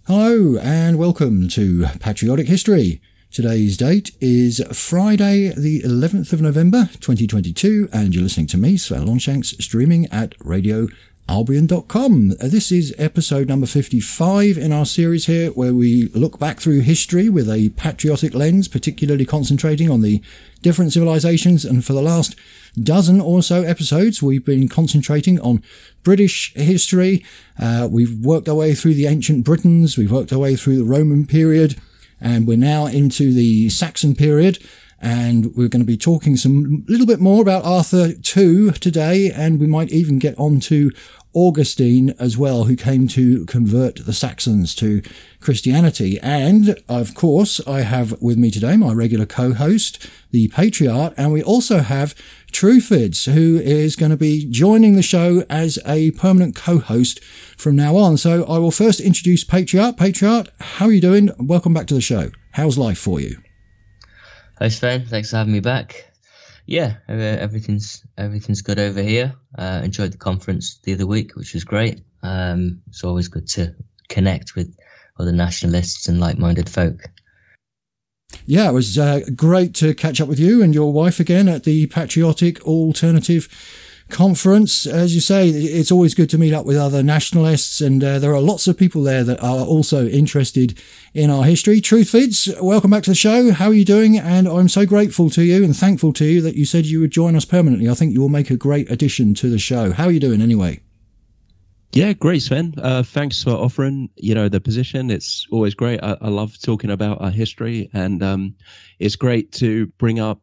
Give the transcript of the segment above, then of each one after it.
Hello and welcome to Patriotic History. Today's date is Friday the 11th of November 2022 and you're listening to me, Sven Longshanks, streaming at radioalbion.com. This is episode number 55 in our series here where we look back through history with a patriotic lens, particularly concentrating on the different civilizations, and for the last dozen or so episodes we've been concentrating on British history. We've worked our way through the ancient Britons, we've worked our way through the Roman period, and we're now into the Saxon period, and we're going to be talking some little bit more about Arthur II today, and we might even get on to Augustine as well, who came to convert the Saxons to Christianity. And of course I have with me today my regular co-host, the Patriarch, and we also have Truefids, who is going to be joining the show as a permanent co-host from now on. So I will first introduce Patriarch. Patriarch, how are you doing? Welcome back to the show. How's life for you? Hi Sven, thanks for having me back. Yeah, everything's good over here. Enjoyed the conference the other week, which was great. It's always good to connect with other nationalists and like-minded folk. Yeah, it was great to catch up with you and your wife again at the Patriotic Alternative Conference. As you say, it's always good to meet up with other nationalists, and there are lots of people there that are also interested in our history. Truthvids, welcome back to the show. How are you doing? And I'm so grateful to you and thankful to you that you said you would join us permanently. I think you will make a great addition to the show. How are you doing anyway? Yeah, great, Sven. Thanks for offering, the position. It's always great. I love talking about our history, and it's great to bring up,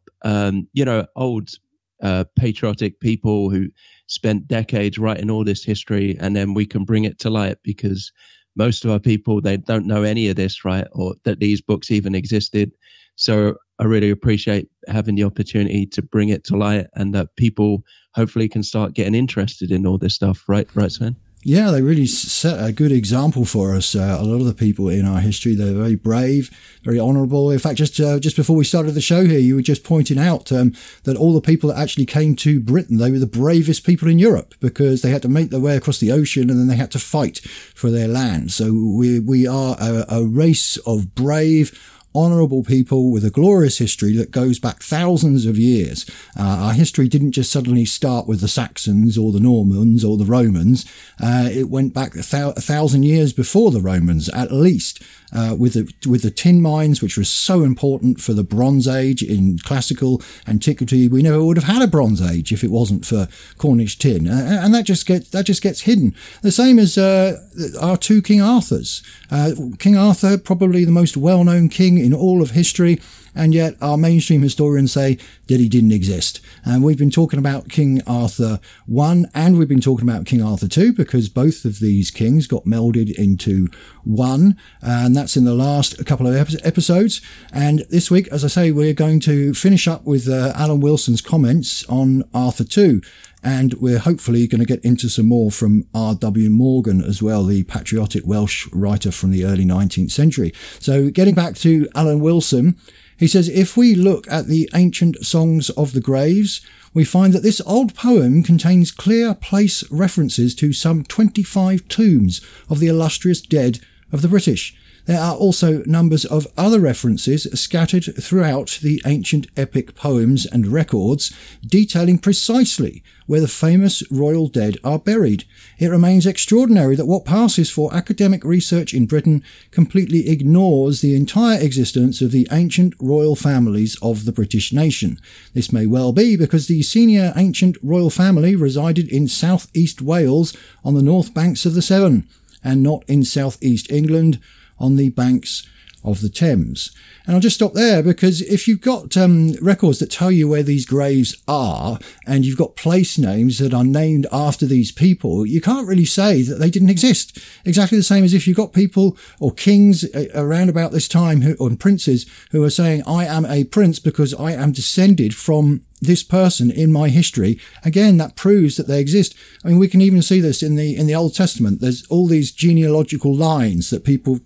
old patriotic people who spent decades writing all this history, and then we can bring it to light, because most of our people, they don't know any of this, right, or that these books even existed. So I really appreciate having the opportunity to bring it to light, and that people hopefully can start getting interested in all this stuff, right, Sven? Yeah, they really set a good example for us. A lot of the people in our history, they're very brave, very honourable. In fact, just before we started the show here, you were just pointing out that all the people that actually came to Britain, they were the bravest people in Europe, because they had to make their way across the ocean and then they had to fight for their land. So we are a race of brave, honourable people with a glorious history that goes back thousands of years. Our history didn't just suddenly start with the Saxons or the Normans or the Romans. It went back a thousand years before the Romans, at least, with the tin mines, which was so important for the Bronze Age in classical antiquity. We never would have had a Bronze Age if it wasn't for Cornish tin, and that just gets hidden. The same as our two King Arthurs. King Arthur, probably the most well-known king in all of history, and yet our mainstream historians say that he didn't exist. And we've been talking about King Arthur I, and we've been talking about King Arthur II, because both of these kings got melded into one, and that's in the last couple of episodes. And this week, as I say, we're going to finish up with Alan Wilson's comments on Arthur II. And we're hopefully going to get into some more from R.W. Morgan as well, the patriotic Welsh writer from the early 19th century. So getting back to Alan Wilson, he says, if we look at the ancient songs of the graves, we find that this old poem contains clear place references to some 25 tombs of the illustrious dead of the British. There are also numbers of other references scattered throughout the ancient epic poems and records, detailing precisely where the famous royal dead are buried. It remains extraordinary that what passes for academic research in Britain completely ignores the entire existence of the ancient royal families of the British nation. This may well be because the senior ancient royal family resided in south-east Wales on the north banks of the Severn, and not in south-east England on the banks of the Thames. And I'll just stop there, because if you've got records that tell you where these graves are, and you've got place names that are named after these people, you can't really say that they didn't exist. Exactly the same as if you've got people or kings around about this time, or princes, who are saying, I am a prince because I am descended from this person in my history. Again, that proves that they exist. I mean, we can even see this in the Old Testament. There's all these genealogical lines that people put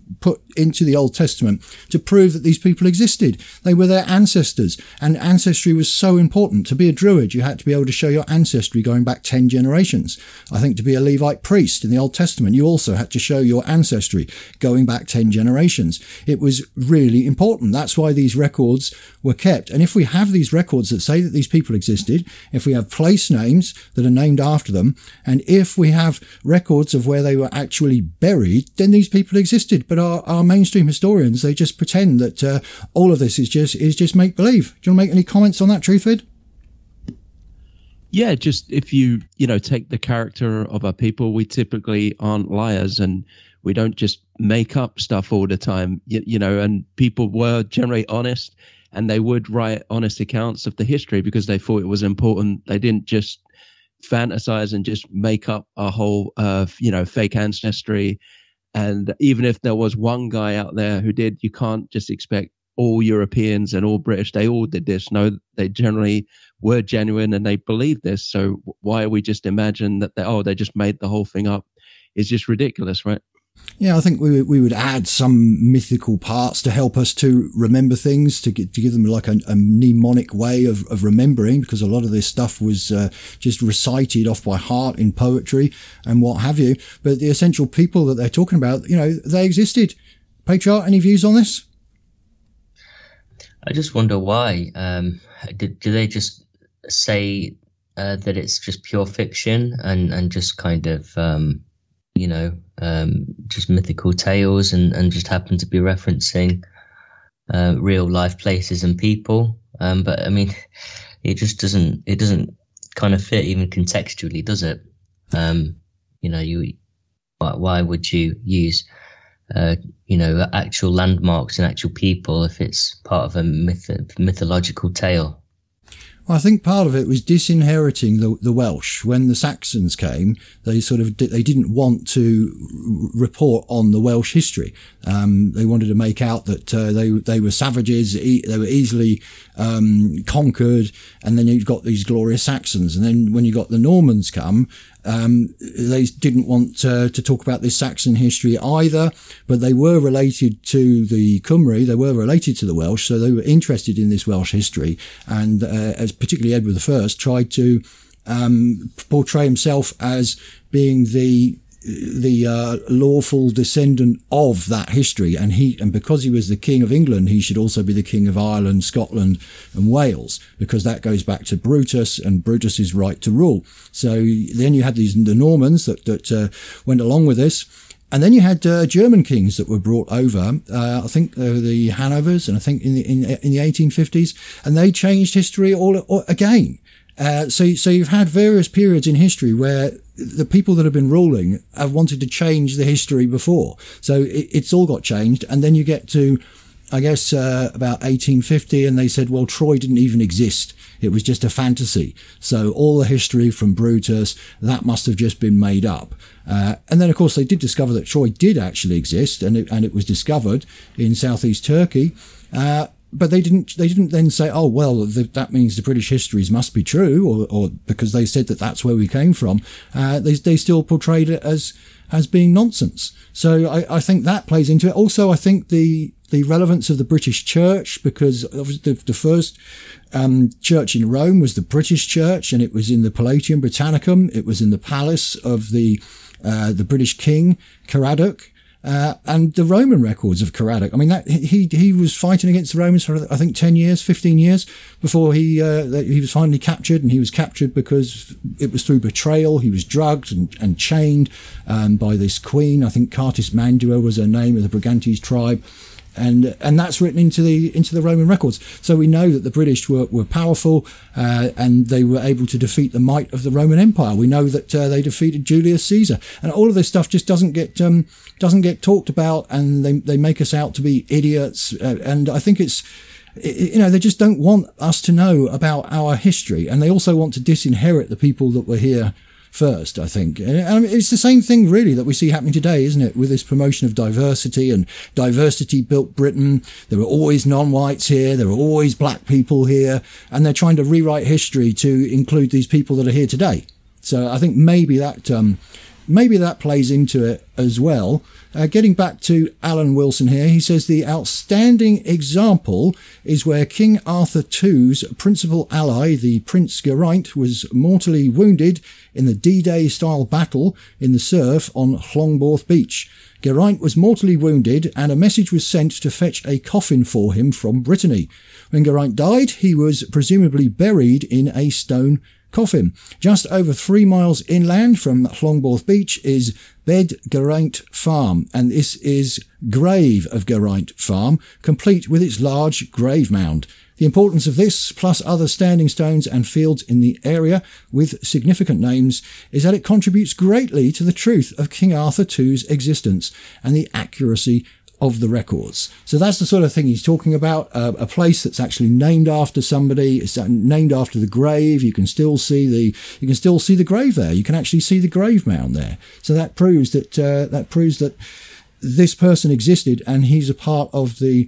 into the Old Testament to prove that these people existed. They were their ancestors, and ancestry was so important. To be a Druid, you had to be able to show your ancestry going back 10 generations. I think to be a Levite priest in the Old Testament, you also had to show your ancestry going back 10 generations. It was really important. That's why these records were kept. And if we have these records that say that these people existed, if we have place names that are named after them, and if we have records of where they were actually buried, then these people existed. But our mainstream historians, they just pretend that all of this is just make believe. Do you want to make any comments on that, Truthvid? Yeah, just if you take the character of our people, we typically aren't liars, and we don't just make up stuff all the time. And people were generally honest, and they would write honest accounts of the history because they thought it was important. They didn't just fantasize and just make up a whole fake ancestry. And even if there was one guy out there who did, you can't just expect all Europeans and all British, they all did this. No, they generally were genuine and they believed this. So why we just imagine that they just made the whole thing up is just ridiculous, right? Yeah, I think we would add some mythical parts to help us to remember things, to give them like a mnemonic way of remembering, because a lot of this stuff was just recited off by heart in poetry and what have you. But the essential people that they're talking about, they existed. Patriarch, any views on this? I just wonder why. Do they just say that it's just pure fiction and just kind of just mythical tales and just happen to be referencing real life places and people? But I mean, it doesn't kind of fit even contextually, does it? Why would you use actual landmarks and actual people if it's part of a mythological tale? Well, I think part of it was disinheriting the Welsh. When the Saxons came, they they didn't want to report on the Welsh history. They wanted to make out that they were savages, they were easily conquered, and then you've got these glorious Saxons. And then when you got the Normans come, they didn't want to talk about this Saxon history either, but they were related to the Cymry, they were related to the Welsh, so they were interested in this Welsh history. And as particularly Edward I tried to portray himself as being the lawful descendant of that history, and because he was the King of England, he should also be the King of Ireland, Scotland and Wales, because that goes back to Brutus and Brutus's right to rule. So then you had the Normans that went along with this. And then you had German kings that were brought over. I think the Hanovers, and I think in the 1850s, and they changed history all again. So you've had various periods in history where the people that have been ruling have wanted to change the history before. So it's all got changed. And then you get to, I guess, about 1850, and they said, well, Troy didn't even exist. It was just a fantasy. So all the history from Brutus, that must have just been made up. And then, of course, they did discover that Troy did actually exist, and it was discovered in southeast Turkey. But they didn't then say, oh, well, that means the British histories must be true, or because they said that that's where we came from. They still portrayed it as being nonsense. So I think that plays into it. Also, I think the relevance of the British Church, because the first church in Rome was the British Church, and it was in the Palatium Britannicum. It was in the palace of the British King, Caradoc. And the Roman records of Caradoc. I mean, that he was fighting against the Romans for, I think, 10 years, 15 years before he was finally captured. And he was captured because it was through betrayal. He was drugged and chained by this queen. I think Cartis Mandua was her name, of the Brigantes tribe. And that's written into the Roman records. So we know that the British were powerful, and they were able to defeat the might of the Roman Empire. We know that they defeated Julius Caesar, and all of this stuff just doesn't get talked about, and they make us out to be idiots. And I think it's, they just don't want us to know about our history, and they also want to disinherit the people that were here first, I think. And it's the same thing really that we see happening today, isn't it? With this promotion of diversity, and diversity built Britain. There were always non-whites here. There were always black people here. And they're trying to rewrite history to include these people that are here today. So I think maybe that maybe that plays into it as well. Getting back to Alan Wilson here, he says the outstanding example is where King Arthur II's principal ally, the Prince Geraint, was mortally wounded in the D-Day style battle in the surf on Llangborth Beach. Geraint was mortally wounded and a message was sent to fetch a coffin for him from Brittany. When Geraint died, he was presumably buried in a stone coffin. Just over 3 miles inland from Llangborth Beach is Bed Geraint Farm, and this is Grave of Geraint Farm, complete with its large grave mound. The importance of this, plus other standing stones and fields in the area with significant names, is that it contributes greatly to the truth of King Arthur II's existence and the accuracy of the records. So that's the sort of thing he's talking about. A place that's actually named after somebody. It's named after the grave. You can still see the grave there. You can actually see the grave mound there. So that proves that this person existed, and he's a part of the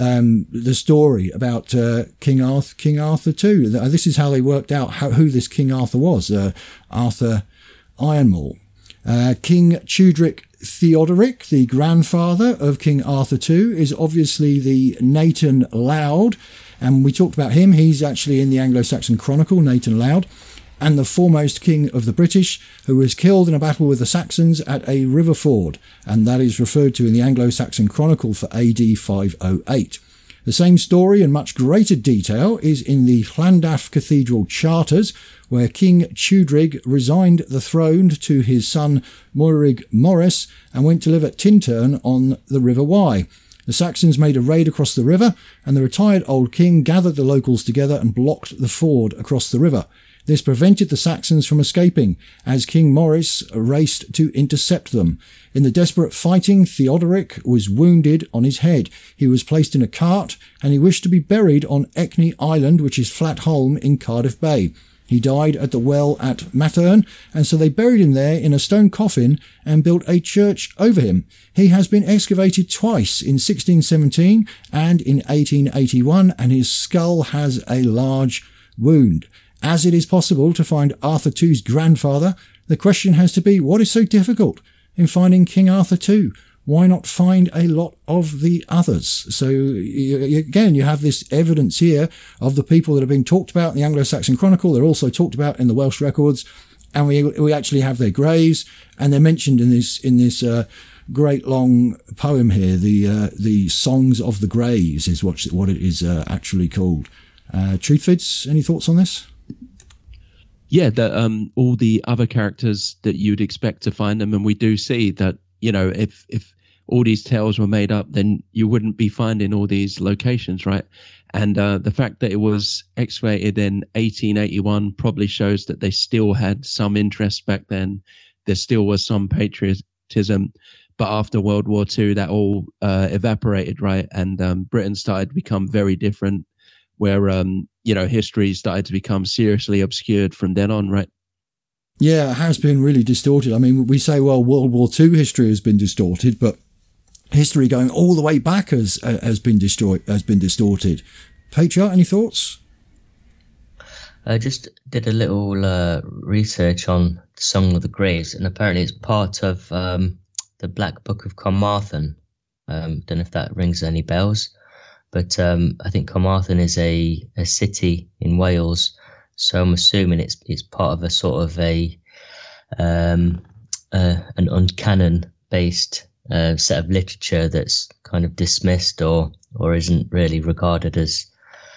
story about King Arthur too. This is how they worked out who this King Arthur was. Arthur Ironmore. King Tudric Theodoric, the grandfather of King Arthur II, is obviously the Nathan Loud, and we talked about him. He's actually in the Anglo-Saxon Chronicle, Nathan Loud, and the foremost king of the British, who was killed in a battle with the Saxons at a river ford, and that is referred to in the Anglo-Saxon Chronicle for AD 508. The same story in much greater detail is in the Llandaff Cathedral Charters, where King Tudrig resigned the throne to his son Moerig Morris and went to live at Tintern on the River Wye. The Saxons made a raid across the river, and the retired old king gathered the locals together and blocked the ford across the river. This prevented the Saxons from escaping, as King Maurice raced to intercept them. In the desperate fighting, Theodoric was wounded on his head. He was placed in a cart, and he wished to be buried on Eckney Island, which is Flatholm in Cardiff Bay. He died at the well at Mattern, and so they buried him there in a stone coffin and built a church over him. He has been excavated twice, in 1617 and in 1881, and his skull has a large wound. As it is possible to find Arthur II's grandfather, the question has to be, what is so difficult in finding King Arthur II? Why not find a lot of the others? So again, you have this evidence here of the people that have been talked about in the Anglo-Saxon Chronicle. They're also talked about in the Welsh records, and we actually have their graves, and they're mentioned in this great long poem here. The Songs of the Graves is what it is actually called. Truthvids, any thoughts on this? Yeah, all the other characters that you'd expect to find them, and we do see that, you know, if all these tales were made up, then you wouldn't be finding all these locations, right? And the fact that it was excavated in 1881 probably shows that they still had some interest back then. There still was some patriotism, but after World War II, that all evaporated, right? And Britain started to become very different, where history started to become seriously obscured from then on, right? Yeah, it has been really distorted. I mean, we say, well, World War II history has been distorted, but history going all the way back has been distorted. Patriarch, any thoughts? I just did a little research on Song of the Graves, and apparently it's part of the Black Book of Carmarthen. Don't know if that rings any bells, but I think Carmarthen is a city in Wales. So I'm assuming it's part of a sort of an uncanon based set of literature that's kind of dismissed or isn't really regarded as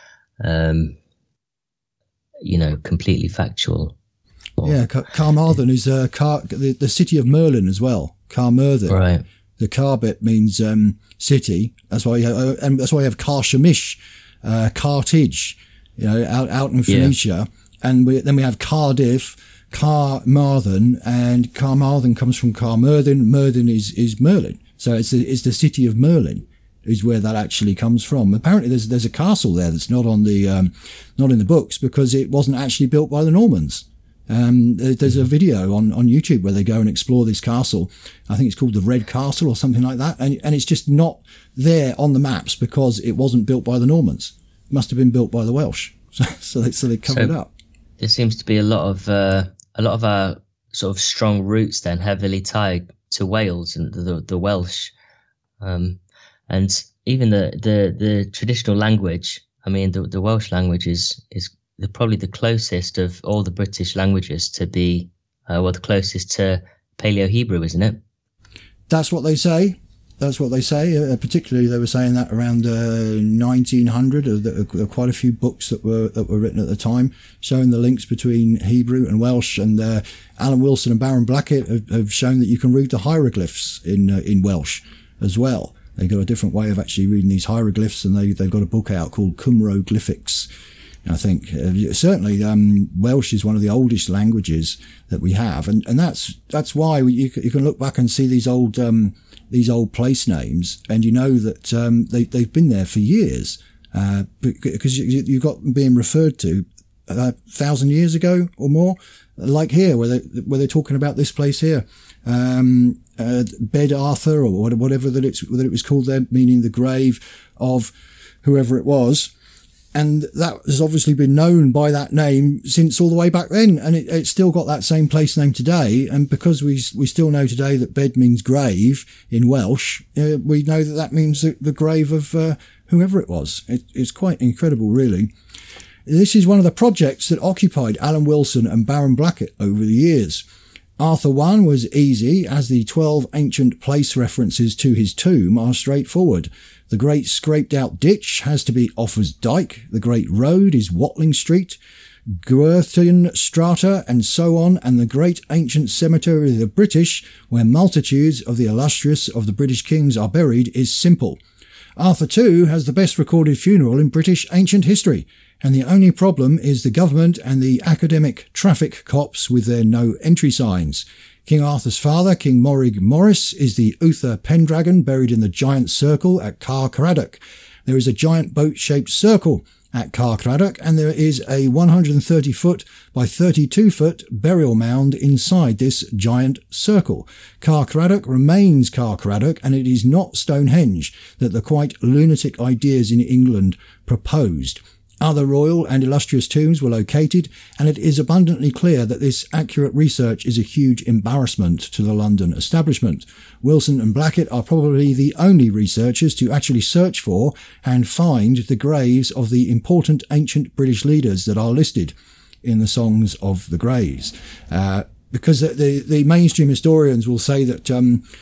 completely factual. Yeah, Carmarthen is the city of Merlin as well. Carmarthen, right? The Car bit means city. That's why you have Carchemish, Carthage. Out in Phoenicia, and then we have Cardiff, Carmarthen, and Carmarthen comes from Carmarthen. Merthen is Merlin, so it's the city of Merlin is where that actually comes from. Apparently, there's a castle there that's not in the books because it wasn't actually built by the Normans. There's a video on YouTube where they go and explore this castle. I think it's called the Red Castle or something like that, and it's just not there on the maps because it wasn't built by the Normans. Must have been built by the Welsh, so they covered it up. There seems to be a lot of our sort of strong roots then, heavily tied to Wales and the Welsh. And even the traditional language, I mean, the Welsh language is probably the closest of all the British languages to be, the closest to Paleo-Hebrew, isn't it? That's what they say. That's what they say. Particularly, they were saying that around 1900. There were quite a few books that were written at the time showing the links between Hebrew and Welsh. And Alan Wilson and Baron Blackett have shown that you can read the hieroglyphs in Welsh as well. They've got a different way of actually reading these hieroglyphs, and they've got a book out called Cymroglyphics. I think certainly Welsh is one of the oldest languages that we have, and that's why you can look back and see these old place names, and you know that they've been there for years, because you've got them being referred to 1,000 years ago or more, like here where they're talking about this place here, Bed Arthur or whatever that it was called there, meaning the grave of whoever it was. And that has obviously been known by that name since all the way back then. And it's still got that same place name today. And because we still know today that bed means grave in Welsh, we know that means the grave of whoever it was. It's quite incredible, really. This is one of the projects that occupied Alan Wilson and Baron Blackett over the years. Arthur 1 was easy, as the 12 ancient place references to his tomb are straightforward. The great scraped out ditch has to be Offa's Dyke. The great road is Watling Street, Gwerthin Strata, and so on. And the great ancient cemetery of the British, where multitudes of the illustrious of the British kings are buried, is simple. Arthur 2 has the best recorded funeral in British ancient history. And the only problem is the government and the academic traffic cops with their no entry signs. King Arthur's father, King Morrig Morris, is the Uther Pendragon buried in the giant circle at Caercraddock. There is a giant boat-shaped circle at Caercraddock, and there is a 130-foot by 32-foot burial mound inside this giant circle. Caercraddock remains Caercraddock, and it is not Stonehenge that the quite lunatic ideas in England proposed. Other royal and illustrious tombs were located, and it is abundantly clear that this accurate research is a huge embarrassment to the London establishment. Wilson and Blackett are probably the only researchers to actually search for and find the graves of the important ancient British leaders that are listed in the Songs of the Graves. Because the mainstream historians will say that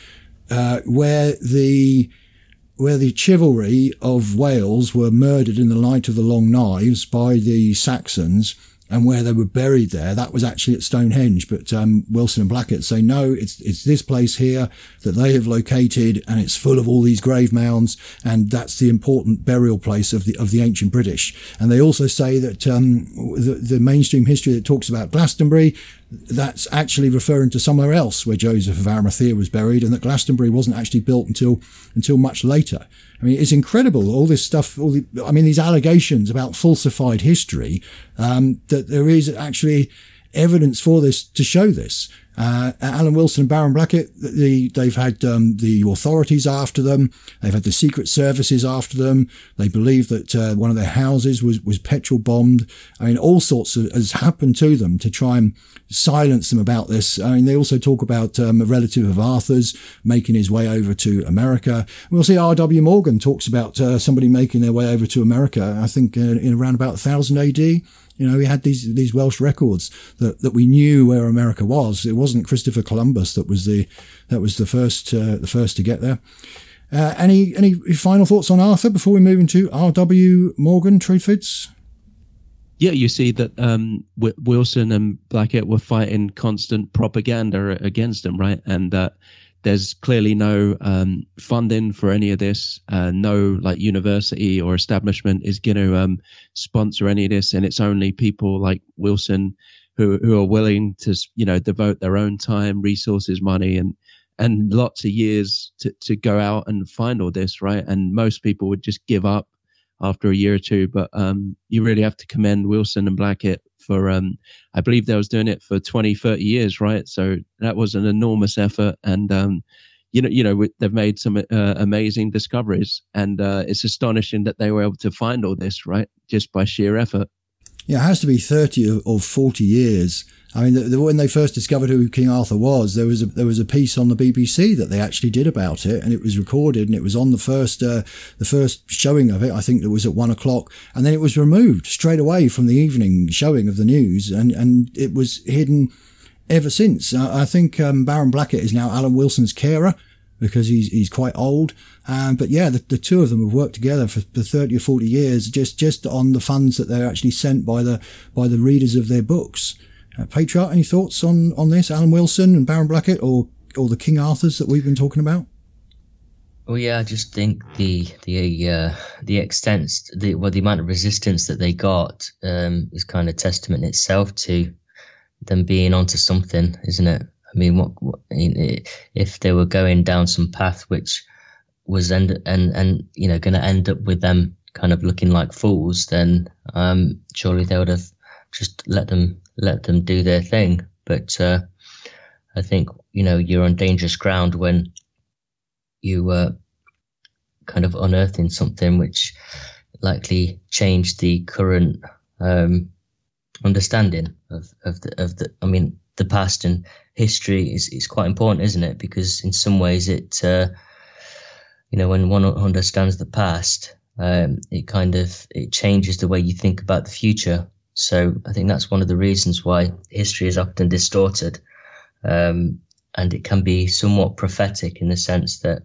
where the chivalry of Wales were murdered in the light of the Long Knives by the Saxons, and where they were buried there, that was actually at Stonehenge. But Wilson and Blackett say, no, it's this place here that they have located, and it's full of all these grave mounds, and that's the important burial place of the ancient British. And they also say that the mainstream history that talks about Glastonbury, that's actually referring to somewhere else where Joseph of Arimathea was buried, and that Glastonbury wasn't actually built until much later. I mean, it's incredible, all this stuff, these allegations about falsified history, that there is actually evidence for this to show this. Alan Wilson and Baron Blackett, they've had the authorities after them. They've had the secret services after them. They believe that one of their houses was petrol bombed. I mean, all sorts has happened to them to try and silence them about this. I mean, they also talk about a relative of Arthur's making his way over to America. We'll see R.W. Morgan talks about somebody making their way over to America, I think in around about 1000 AD. We had these Welsh records that we knew where America was. It wasn't Christopher Columbus that was the first to get there. Any final thoughts on Arthur before we move into R.W. Morgan, Truthvids? Yeah, you see that Wilson and Blackett were fighting constant propaganda against him, right? And there's clearly no funding for any of this. No university or establishment is going to sponsor any of this, and it's only people like Wilson who are willing to devote their own time, resources, money, and lots of years to go out and find all this, right? And most people would just give up after a year or two, but you really have to commend Wilson and Blackett for I believe they was doing it for 20, 30 years, right? So that was an enormous effort, and they've made some amazing discoveries, and it's astonishing that they were able to find all this, right, just by sheer effort. Yeah, it has to be 30 or 40 years. I mean, when they first discovered who King Arthur was, there was a piece on the BBC that they actually did about it, and it was recorded, and it was on the first showing of it. I think it was at 1 o'clock, and then it was removed straight away from the evening showing of the news, and it was hidden ever since. I think Baron Blackett is now Alan Wilson's carer because he's quite old. But yeah, the two of them have worked together for 30 or 40 years, just on the funds that they're actually sent by the readers of their books. Patriarch, any thoughts on this, Alan Wilson and Baron Blackett, or the King Arthurs that we've been talking about? Well, yeah, I just think the extent, the amount of resistance that they got is kind of testament itself to them being onto something, isn't it? I mean, if they were going down some path which was going to end up with them kind of looking like fools, then surely they would have just let them do their thing. But I think you're on dangerous ground when you kind of unearthing something which likely changed the current understanding of the. I mean, the past and history is quite important, isn't it? Because in some ways it when one understands the past, it changes the way you think about the future. So I think that's one of the reasons why history is often distorted, and it can be somewhat prophetic in the sense that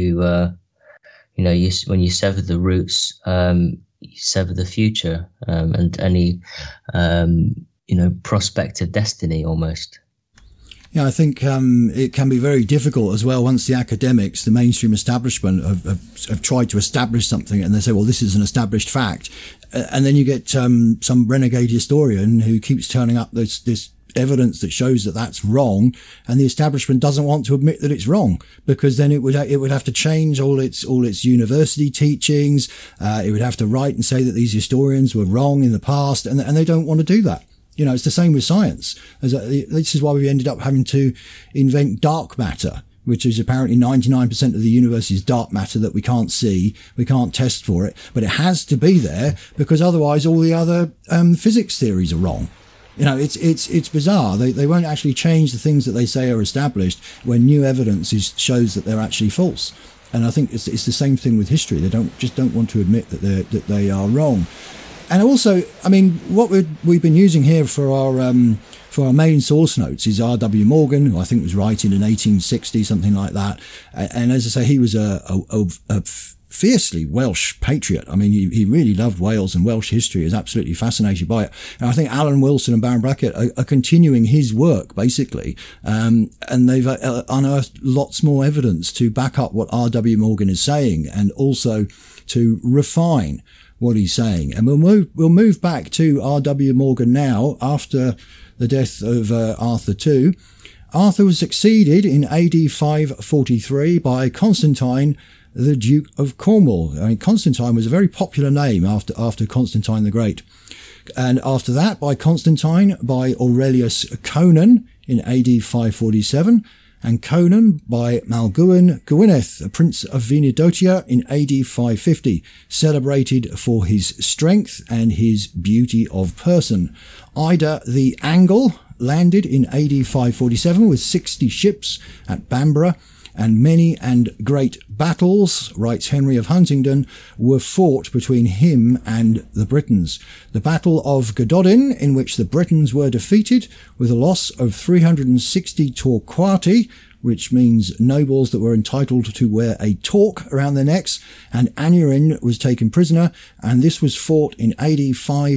when you sever the roots, you sever the future, and any prospective destiny almost. Yeah, I think it can be very difficult as well once the academics, the mainstream establishment have tried to establish something and they say, well, this is an established fact. And then you get some renegade historian who keeps turning up this evidence that shows that that's wrong, and the establishment doesn't want to admit that it's wrong, because then it would have to change all its university teachings. It would have to write and say that these historians were wrong in the past, and they don't want to do that. It's the same with science. This is why we ended up having to invent dark matter, which is apparently 99% of the universe is dark matter that we can't see. We can't test for it, but it has to be there because otherwise all the other physics theories are wrong. It's bizarre. They won't actually change the things that they say are established when new evidence shows that they're actually false. And I think it's the same thing with history. They don't want to admit that they are wrong. And also, I mean, what we've been using here for our main source notes is R.W. Morgan, who I think was writing in 1860, something like that. And as I say, he was a fiercely Welsh patriot. I mean, he really loved Wales and Welsh history, is absolutely fascinated by it. And I think Alan Wilson and Baron Blackett are continuing his work, basically. And they've unearthed lots more evidence to back up what R.W. Morgan is saying, and also to refine what he's saying. And we'll move back to R.W. Morgan now, after the death of Arthur II. Arthur was succeeded in AD 543 by Constantine, the Duke of Cornwall. I mean, Constantine was a very popular name after Constantine the Great. And after that, by Constantine, by Aurelius Conan in AD 547, and Conan by Maelgwn Gwynedd, a prince of Venedotia, in AD 550, celebrated for his strength and his beauty of person. Ida the Angle landed in AD 547 with 60 ships at Bamborough, and many and great battles, writes Henry of Huntingdon, were fought between him and the Britons. The Battle of Gododin, in which the Britons were defeated with a loss of 360 torquati, which means nobles that were entitled to wear a torque around their necks, and Aneurin was taken prisoner, and this was fought in AD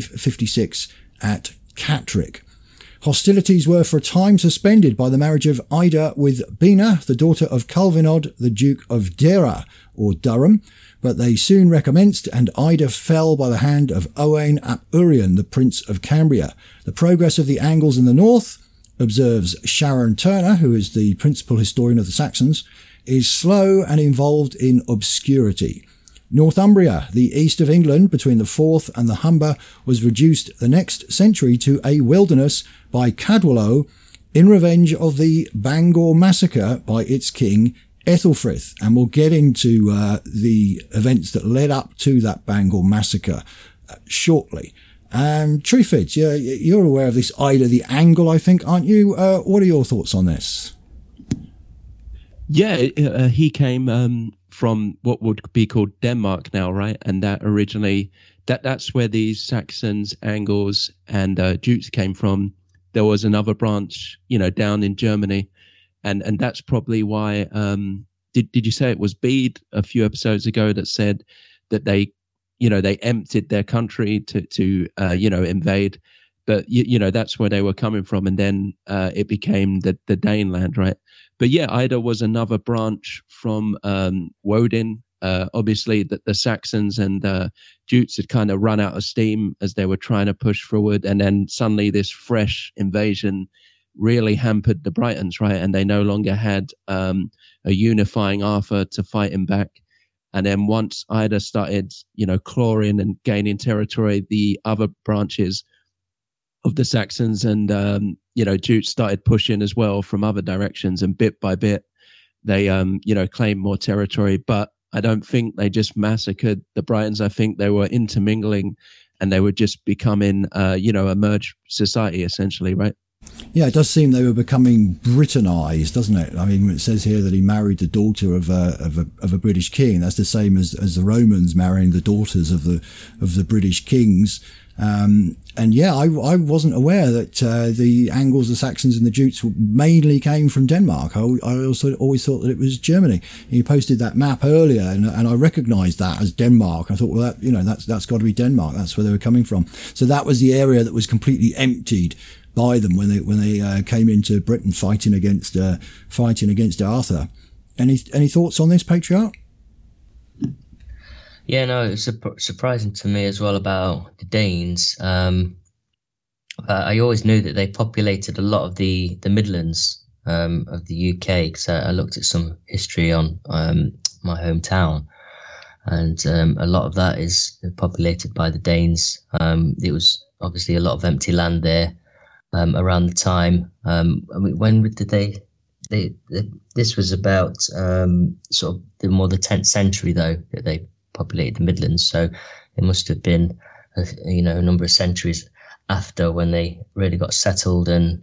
556 at Catterick. Hostilities were for a time suspended by the marriage of Ida with Bina, the daughter of Culvinod, the Duke of Dera, or Durham, but they soon recommenced, and Ida fell by the hand of Owain ap Urien, the Prince of Cambria. The progress of the Angles in the north, observes Sharon Turner, who is the principal historian of the Saxons, is slow and involved in obscurity. Northumbria, the east of England between the Forth and the Humber, was reduced the next century to a wilderness by Cadwallo in revenge of the Bangor massacre by its king Ethelfrith. And we'll get into the events that led up to that Bangor massacre shortly. Truefids, you're aware of this Ida the Angle, I think, aren't you? What are your thoughts on this? Yeah, he came from what would be called Denmark now, right? And that originally, that's where these Saxons, Angles, and Jutes came from. There was another branch, down in Germany, and that's probably why. Did you say it was Bede a few episodes ago that said that they emptied their country to invade, but that's where they were coming from, and then it became the Daneland, right? But yeah, Ida was another branch from Woden. Obviously, the Saxons and Jutes had kind of run out of steam as they were trying to push forward, and then suddenly this fresh invasion really hampered the Britons, right? And they no longer had a unifying Arthur to fight him back. And then once Ida started, clawing and gaining territory, the other branches of the Saxons and Jutes started pushing as well from other directions, and bit by bit they claimed more territory. But I don't think they just massacred the Britons. I think they were intermingling, and they were just becoming a merged society essentially, right? Yeah, it does seem they were becoming Britannised, doesn't it? I mean, it says here that he married the daughter of a British king. That's the same as the Romans marrying the daughters of the British kings. And yeah, I wasn't aware that the Angles, the Saxons, and the Jutes mainly came from Denmark. I also always thought that it was Germany. You posted that map earlier, and I recognised that as Denmark. I thought, well, that's got to be Denmark. That's where they were coming from. So that was the area that was completely emptied by them when they came into Britain fighting against Arthur. Any thoughts on this, Patriarch? Yeah, no, it's surprising to me as well about the Danes. I always knew that they populated a lot of the Midlands of the UK, because I looked at some history on my hometown, and a lot of that is populated by the Danes. It was obviously a lot of empty land there around the time. I mean, when did they this was about sort of the 10th century though that they populated the Midlands, so it must have been a number of centuries after when they really got settled and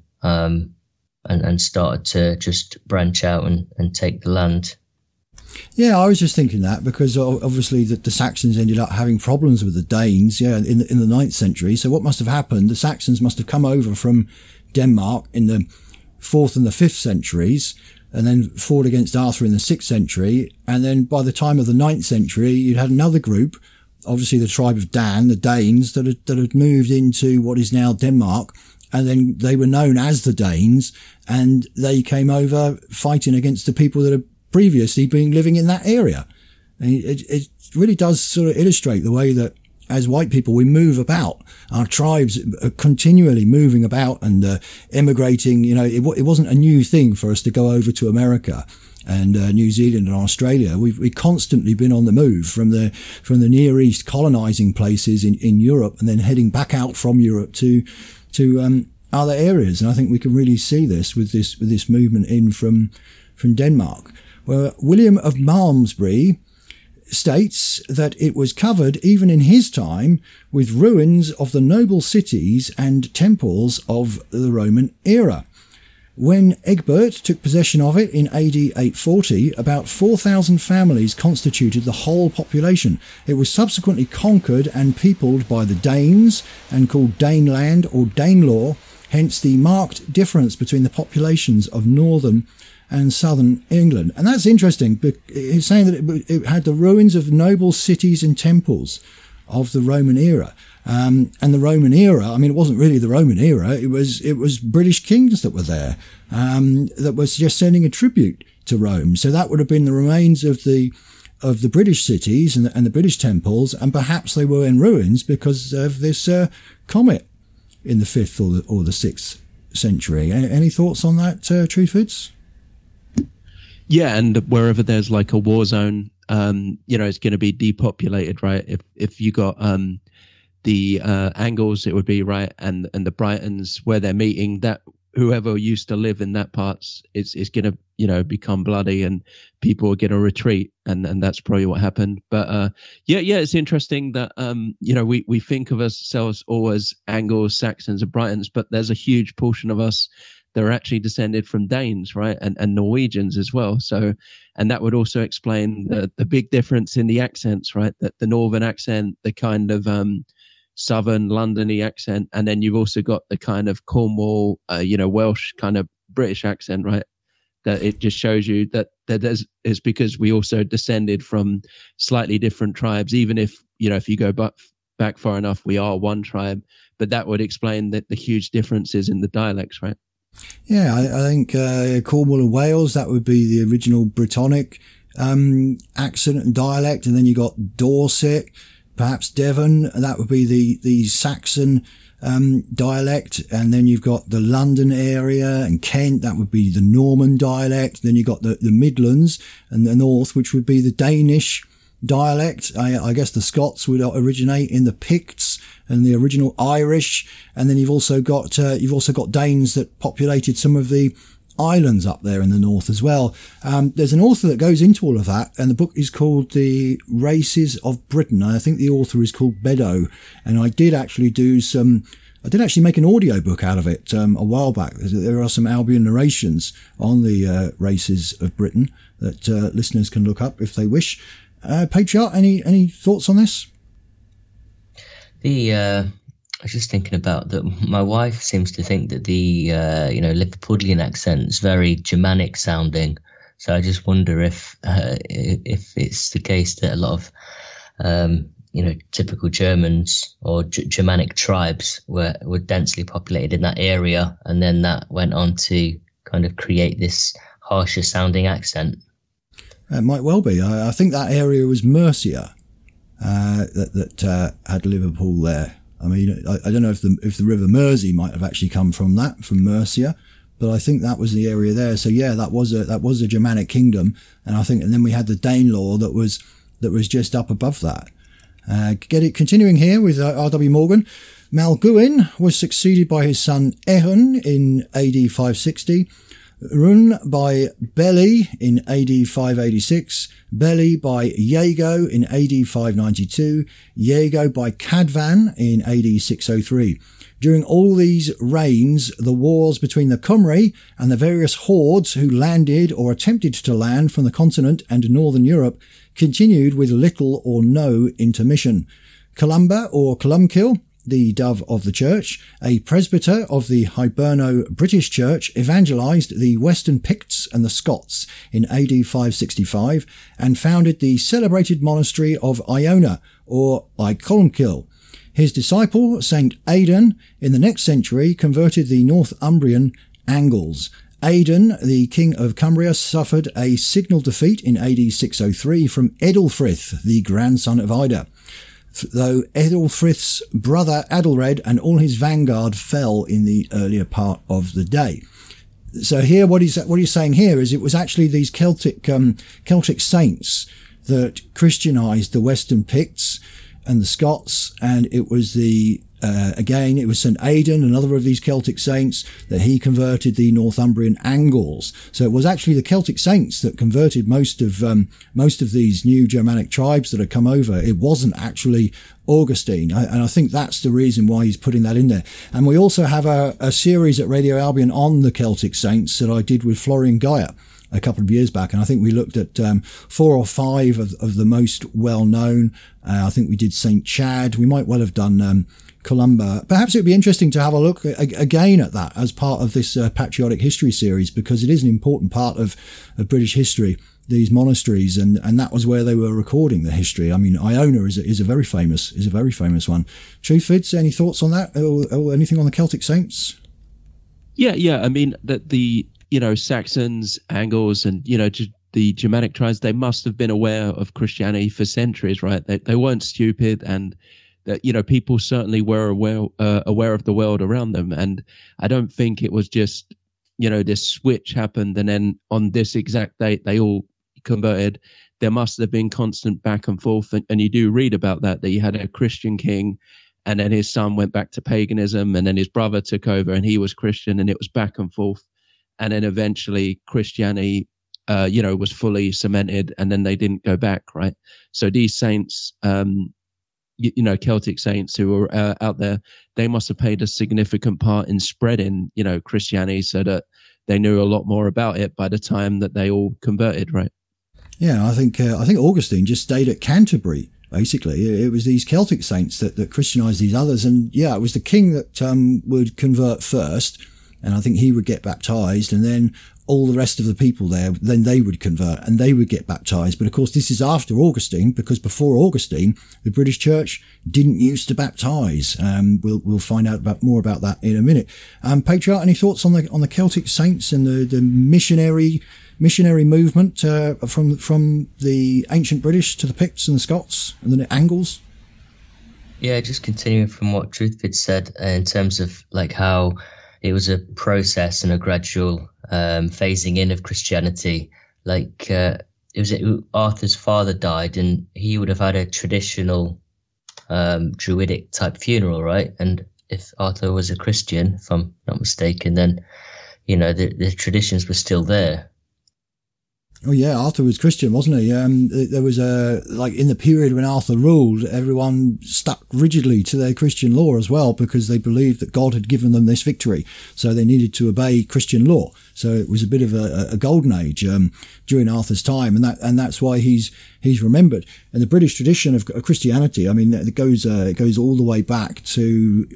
started to just branch out and take the land. Yeah, I was just thinking that because obviously the Saxons ended up having problems with the Danes, in the 9th century. So what must have happened? The Saxons must have come over from Denmark in the 4th and the 5th centuries, and then fought against Arthur in the 6th century. And then by the time of the 9th century, you'd had another group, obviously the tribe of Dan, the Danes, that had moved into what is now Denmark. And then they were known as the Danes, and they came over fighting against the people that had previously been living in that area. And it really does sort of illustrate the way that as white people, we move about. Our tribes are continually moving about and immigrating. It wasn't a new thing for us to go over to America and New Zealand and Australia. We've constantly been on the move from the Near East, colonizing places in Europe, and then heading back out from Europe to other areas. And I think we can really see this with this movement in from Denmark, where William of Malmesbury states that it was covered, even in his time, with ruins of the noble cities and temples of the Roman era. When Egbert took possession of it in AD 840, about 4,000 families constituted the whole population. It was subsequently conquered and peopled by the Danes and called Daneland or Danelaw, hence the marked difference between the populations of northern and southern England. And that's interesting. He's saying that it had the ruins of noble cities and temples of the Roman era. And the Roman era, I mean, it wasn't really the Roman era. It was British kings that were there, that was just sending a tribute to Rome. So that would have been the remains of the British cities and the British temples. And perhaps they were in ruins because of this comet in the 5th or the 6th century. Any thoughts on that, Truefids? Yeah, and wherever there's like a war zone, it's going to be depopulated, right? If you got the Angles, it would be right, and the Britons where they're meeting, that whoever used to live in that parts is going to, become bloody, and people are going to retreat. And that's probably what happened. But it's interesting that, we think of ourselves all as Angles, Saxons, and Britons, but there's a huge portion of us that are actually descended from Danes, right? And Norwegians as well. So, and that would also explain the big difference in the accents, right? That the northern accent, the kind of southern Londony accent, and then you've also got the kind of Cornwall, Welsh kind of British accent, right? That it just shows you that is because we also descended from slightly different tribes, even if, if you go back far enough, we are one tribe, but that would explain the huge differences in the dialects, right? Yeah, I think Cornwall and Wales, that would be the original Brittonic accent and dialect, and then you got Dorset, perhaps Devon, that would be the Saxon dialect, and then you've got the London area and Kent, that would be the Norman dialect. Then you've got the Midlands and the North, which would be the Danish dialect. I guess the Scots would originate in the Picts and the original Irish, and then you've also got Danes that populated some of the islands up there in the north as well. There's an author that goes into all of that, and the book is called The Races of Britain. I think the author is called Beddoe, and I did actually make an audio book out of it a while back. There are some Albion narrations on the races of Britain that listeners can look up if they wish. Patriarch, any thoughts on this? I was just thinking about that. My wife seems to think that the Liverpudlian accent is very Germanic sounding. So I just wonder if it's the case that a lot of typical Germans or Germanic tribes were densely populated in that area, and then that went on to kind of create this harsher sounding accent. It might well be. I think that area was Mercia that had Liverpool there. I mean, I don't know if the River Mersey might have actually come from Mercia, but I think that was the area there. So yeah, that was a Germanic kingdom, and then we had the Danelaw that was just up above that. Continuing here with R.W. Morgan, Maelgwn was succeeded by his son Ehun in AD 560. Run by Beli in AD 586, Beli by Iago in AD 592, Iago by Cadfan in AD 603. During all these reigns, the wars between the Cymry and the various hordes who landed or attempted to land from the continent and northern Europe continued with little or no intermission. Columba or Columcille, the dove of the church, a presbyter of the Hiberno-British Church, evangelized the Western Picts and the Scots in AD 565 and founded the celebrated monastery of Iona, or Icolmkill. His disciple, St. Aidan, in the next century converted the Northumbrian Angles. Aidan, the king of Cumbria, suffered a signal defeat in AD 603 from Edelfrith, the grandson of Ida, though Edelfrith's brother Adelred and all his vanguard fell in the earlier part of the day. So here, what he's saying here is it was actually these Celtic saints that Christianized the Western Picts and the Scots, and it was it was St. Aidan, another of these Celtic saints, that he converted the Northumbrian Angles. So it was actually the Celtic saints that converted most of these new Germanic tribes that had come over. It wasn't actually Augustine, and I think that's the reason why he's putting that in there. And we also have a series at Radio Albion on the Celtic saints that I did with Florian Geyer a couple of years back, and I think we looked at 4 or 5 of the most well-known. I think we did St. Chad. We might well have done Columba. Perhaps it would be interesting to have a look again at that as part of this patriotic history series, because it is an important part of British history, these monasteries, and that was where they were recording the history. I mean, Iona is a very famous one. Truthvids, any thoughts on that, or anything on the Celtic saints? Yeah. I mean, that the Saxons, Angles, and the Germanic tribes, they must have been aware of Christianity for centuries, right? They weren't stupid, and that people certainly were aware of the world around them. And I don't think it was just this switch happened and then on this exact date they all converted. There must have been constant back and forth, and you do read about that you had a Christian king and then his son went back to paganism, and then his brother took over and he was Christian, and it was back and forth. And then eventually Christianity, was fully cemented, and then they didn't go back, right? So these saints, Celtic saints who were out there, they must have played a significant part in spreading, Christianity, so that they knew a lot more about it by the time that they all converted, right? Yeah, I think Augustine just stayed at Canterbury. Basically, it was these Celtic saints that Christianized these others, and it was the king that would convert first, and I think he would get baptized, and then all the rest of the people there, then they would convert and they would get baptized. But of course, this is after Augustine, because before Augustine, the British Church didn't used to baptize. We'll find out more about that in a minute. Patriarch, any thoughts on the Celtic saints and the missionary movement from the ancient British to the Picts and the Scots and the Angles? Yeah, just continuing from what Truthvid said in terms of like how it was a process and a gradual phasing in of Christianity. Like it was Arthur's father died, and he would have had a traditional Druidic type funeral, right? And if Arthur was a Christian, if I'm not mistaken, then the traditions were still there. Oh yeah, Arthur was Christian, wasn't he? There was in the period when Arthur ruled, everyone stuck rigidly to their Christian law as well, because they believed that God had given them this victory. So they needed to obey Christian law. So it was a bit of a golden age during Arthur's time, and that's why he's remembered. And the British tradition of Christianity, I mean, it goes all the way back to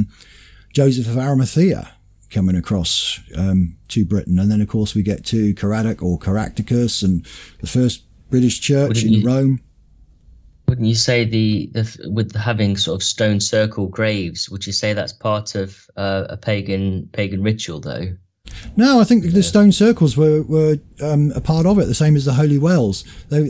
Joseph of Arimathea coming across to Britain, and then of course we get to Caradoc or Caractacus and the first British church in Rome. Wouldn't you say with having sort of stone circle graves, would you say that's part of a pagan ritual though? No, I think the stone circles were a part of it, the same as the holy wells.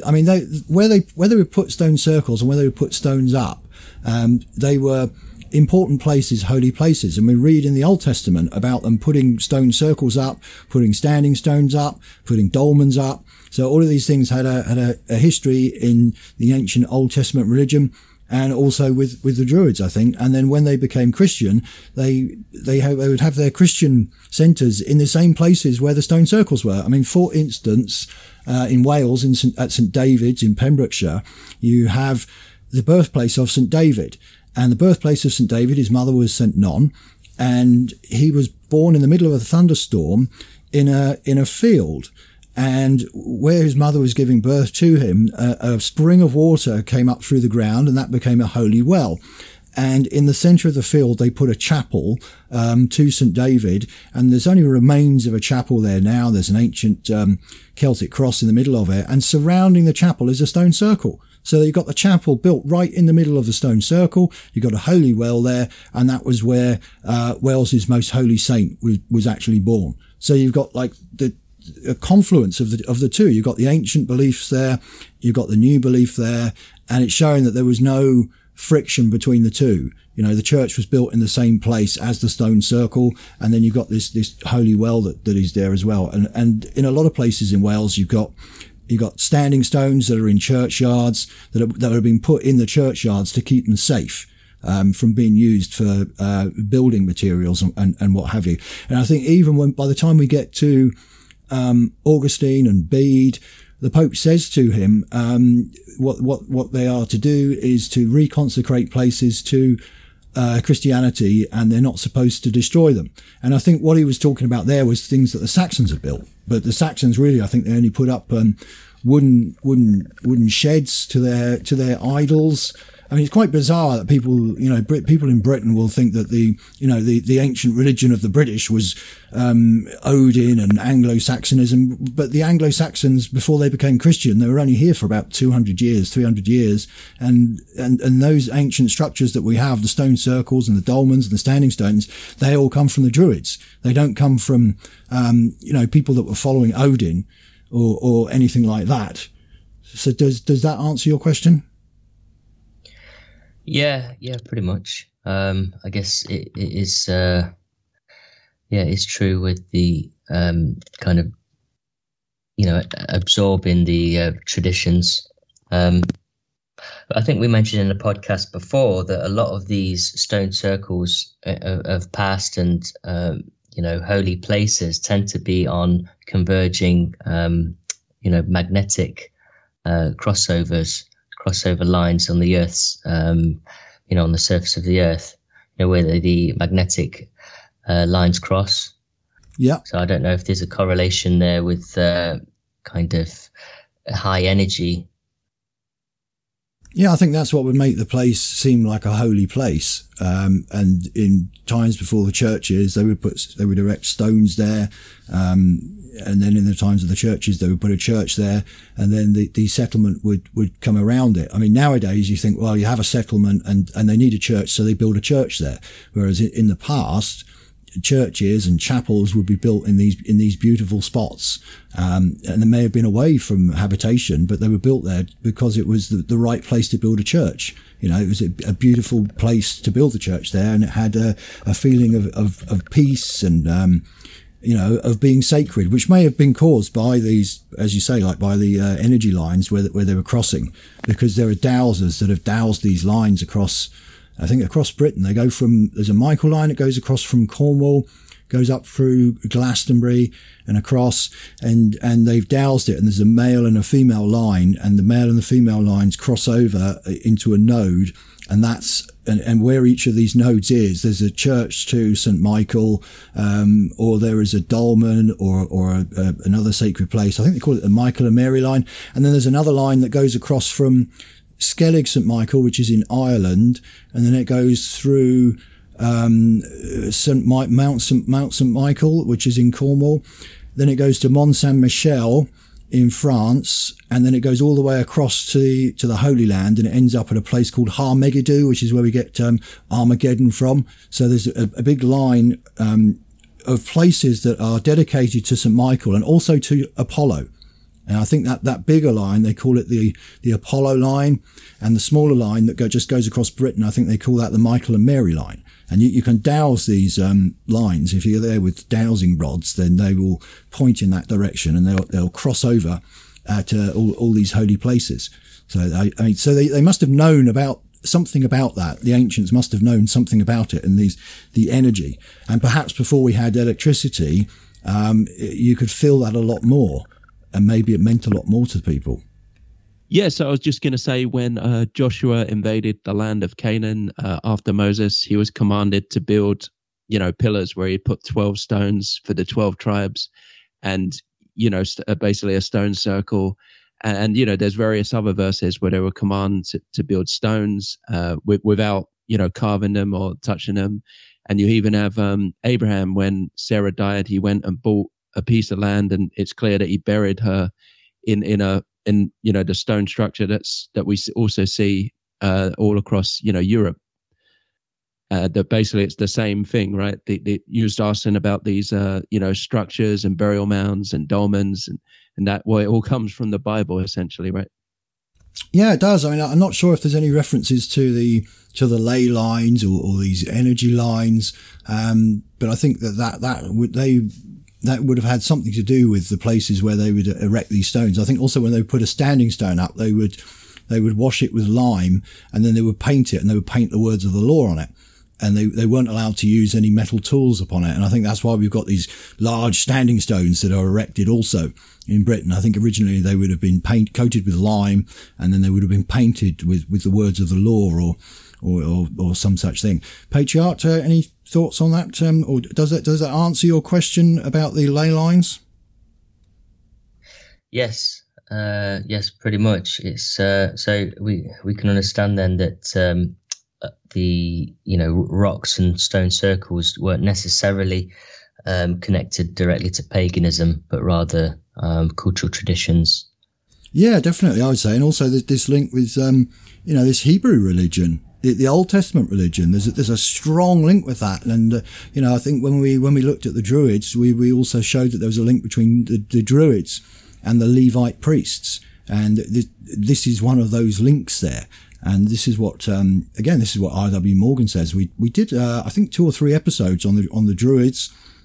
Where they would put stone circles and where they would put stones up, they were important places, holy places. And we read in the Old Testament about them putting stone circles up, putting standing stones up, putting dolmens up. So all of these things had a history in the ancient Old Testament religion, and also with the Druids, I think. And then when they became Christian, they would have their Christian centres in the same places where the stone circles were. I mean, for instance, in Wales, at St David's in Pembrokeshire, you have the birthplace of St David. And the birthplace of St David, his mother was St Non, and he was born in the middle of a thunderstorm in a field. And where his mother was giving birth to him, a spring of water came up through the ground, and that became a holy well. And in the centre of the field, they put a chapel to St David, and there's only remains of a chapel there now. There's an ancient Celtic cross in the middle of it, and surrounding the chapel is a stone circle. So you've got the chapel built right in the middle of the stone circle. You've got a holy well there, and that was where Wales's most holy saint was actually born. So you've got like a confluence of the two. You've got the ancient beliefs there, you've got the new belief there, and it's showing that there was no friction between the two. The church was built in the same place as the stone circle, and then you've got this holy well that is there as well. And in a lot of places in Wales, you've got standing stones that are in churchyards that have been put in the churchyards to keep them safe from being used for building materials and what have you. And I think even by the time we get to Augustine and Bede, the Pope says to him what they are to do is to reconsecrate places to Christianity, and they're not supposed to destroy them. And I think what he was talking about there was things that the Saxons had built. But the Saxons really, I think they only put up wooden sheds to their idols. I mean, it's quite bizarre that people in Britain will think that the ancient religion of the British was Odin and Anglo-Saxonism, but the Anglo-Saxons, before they became Christian, they were only here for about 200 years, 300 years, and those ancient structures that we have, the stone circles and the dolmens and the standing stones, they all come from the Druids. They don't come from people that were following Odin or anything like that. So does that answer your question? Yeah, pretty much. I guess it is. It's true with the kind of absorbing the traditions. I I think we mentioned in the podcast before that a lot of these stone circles of past and holy places tend to be on converging, magnetic crossover lines on the Earth's, on the surface of the Earth, where the magnetic lines cross. Yeah. So I don't know if there's a correlation there with kind of high energy. Yeah, I think that's what would make the place seem like a holy place. And in times before the churches, they would erect stones there. And then in the times of the churches, they would put a church there, and then the settlement would come around it. I mean, nowadays you think, well, you have a settlement and they need a church, so they build a church there. Whereas in the past, churches and chapels would be built in these beautiful spots, and they may have been away from habitation, but they were built there because it was the right place to build a church. It was a beautiful place to build the church there, and it had a feeling of peace and of being sacred, which may have been caused by these, as you say, like by the energy lines where they were crossing, because there are dowsers that have dowsed these lines across Britain. They go there's a Michael line that goes across from Cornwall, goes up through Glastonbury and across, and they've dowsed it, and there's a male and a female line, and the male and the female lines cross over into a node, and that's and where each of these nodes is, there's a church to St. Michael, or there is a dolmen or another sacred place. I think they call it the Michael and Mary line, and then there's another line that goes across from Skellig St. Michael, which is in Ireland, and then it goes through Mount St. Michael, which is in Cornwall. Then it goes to Mont Saint Michel in France, and then it goes all the way across to the Holy Land, and it ends up at a place called Har-Megiddo, which is where we get Armageddon from. So there's a big line of places that are dedicated to St. Michael and also to Apollo. And I think that bigger line, they call it the Apollo line, and the smaller line that just goes across Britain, I think they call that the Michael and Mary line. And you can dowse these lines. If you're there with dowsing rods, then they will point in that direction, and they'll cross over to all these holy places. So they must have known about something about that. The ancients must have known something about it and the energy. And perhaps before we had electricity, you could feel that a lot more. And maybe it meant a lot more to people. Yes, I was just going to say, when Joshua invaded the land of Canaan after Moses, he was commanded to build, pillars where he put 12 stones for the 12 tribes, and basically a stone circle. And there's various other verses where they were commanded to build stones without carving them or touching them. And you even have Abraham, when Sarah died, he went and bought a piece of land, and it's clear that he buried her in the stone structure that we also see all across Europe. That basically it's the same thing, right? You was asking about these structures and burial mounds and dolmens, and that it all comes from the Bible essentially, right? Yeah, it does. I mean, I'm not sure if there's any references to the ley lines or these energy lines, but I think that would have had something to do with the places where they would erect these stones. I think also when they would put a standing stone up, they would wash it with lime, and then they would paint it, and they would paint the words of the law on it. And they weren't allowed to use any metal tools upon it. And I think that's why we've got these large standing stones that are erected also in Britain. I think originally they would have been coated with lime, and then they would have been painted with the words of the law or some such thing. Patriarch, any thoughts on that? Or does that answer your question about the ley lines? Yes. Yes, pretty much. It's so we can understand then that the rocks and stone circles weren't necessarily connected directly to paganism, but rather cultural traditions. Yeah, definitely, I would say. And also this link with this Hebrew religion, the Old Testament religion. There's a strong link with that. And I think when we looked at the Druids, we also showed that there was a link between the Druids and the Levite priests, and this is one of those links there. And this is what R.W. Morgan says. We did I think 2 or 3 episodes on the Druids,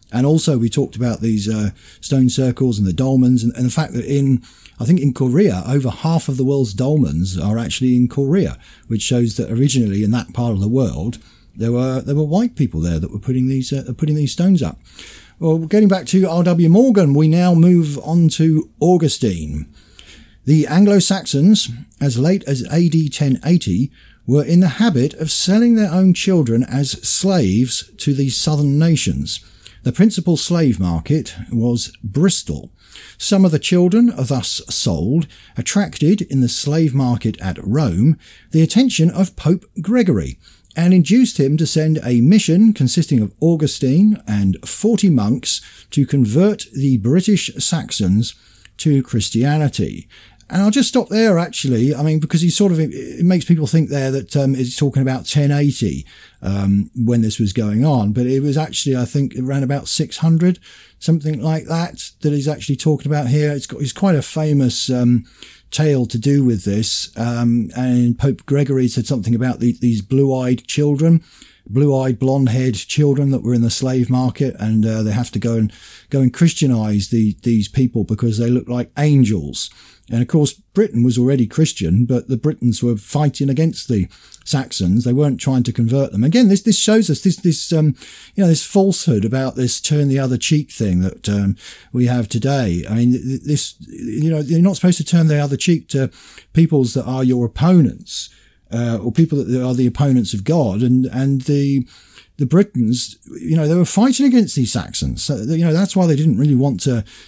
And also we talked about these stone circles and the dolmens, and the fact that I think in Korea, over half of the world's dolmens are actually in Korea, which shows that originally in that part of the world, there were white people there that were putting these stones up. Well, getting back to R.W. Morgan, we now move on to Augustine. The Anglo-Saxons, as late as AD 1080, were in the habit of selling their own children as slaves to the southern nations. The principal slave market was Bristol. Some of the children thus sold attracted in the slave market at Rome the attention of Pope Gregory, and induced him to send a mission consisting of Augustine and 40 monks to convert the British Saxons to Christianity. And I'll just stop there, actually. I mean, because it makes people think there that it's talking about 1080 when this was going on. But it was actually, I think, around about 600, something like that he's actually talking about here. It's quite a famous tale to do with this. And Pope Gregory said something about these blue-eyed children, blue-eyed, blonde-haired children that were in the slave market, and they have to go and Christianize these people because they look like angels. And of course, Britain was already Christian, but the Britons were fighting against the Saxons. They weren't trying to convert them. Again, this shows us this falsehood about this turn the other cheek thing that we have today. I mean, you're not supposed to turn the other cheek to peoples that are your opponents, or people that are the opponents of God, and the Britons, they were fighting against these Saxons. So, that's why they didn't really want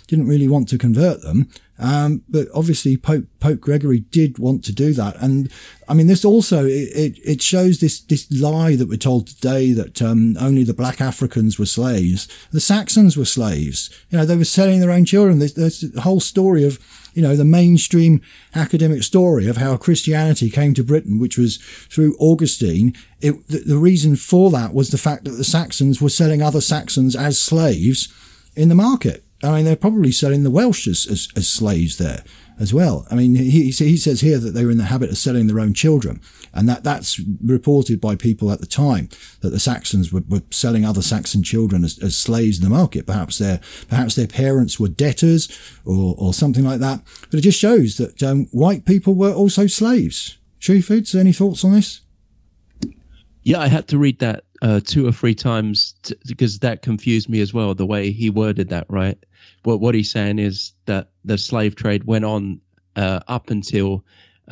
to convert them. But obviously Pope Gregory did want to do that. And I mean, this also, it shows this lie that we're told today that, only the black Africans were slaves. The Saxons were slaves. They were selling their own children. There's a whole story of, the mainstream academic story of how Christianity came to Britain, which was through Augustine. The reason for that was the fact that the Saxons were selling other Saxons as slaves in the market. I mean, they're probably selling the Welsh as slaves there as well. I mean, he says here that they were in the habit of selling their own children. And that's reported by people at the time, that the Saxons were selling other Saxon children as slaves in the market. Perhaps their parents were debtors or something like that. But it just shows that white people were also slaves. Truefids, any thoughts on this? Yeah, I had to read that 2 or 3 times because that confused me as well, the way he worded that, right? What he's saying is that the slave trade went on up until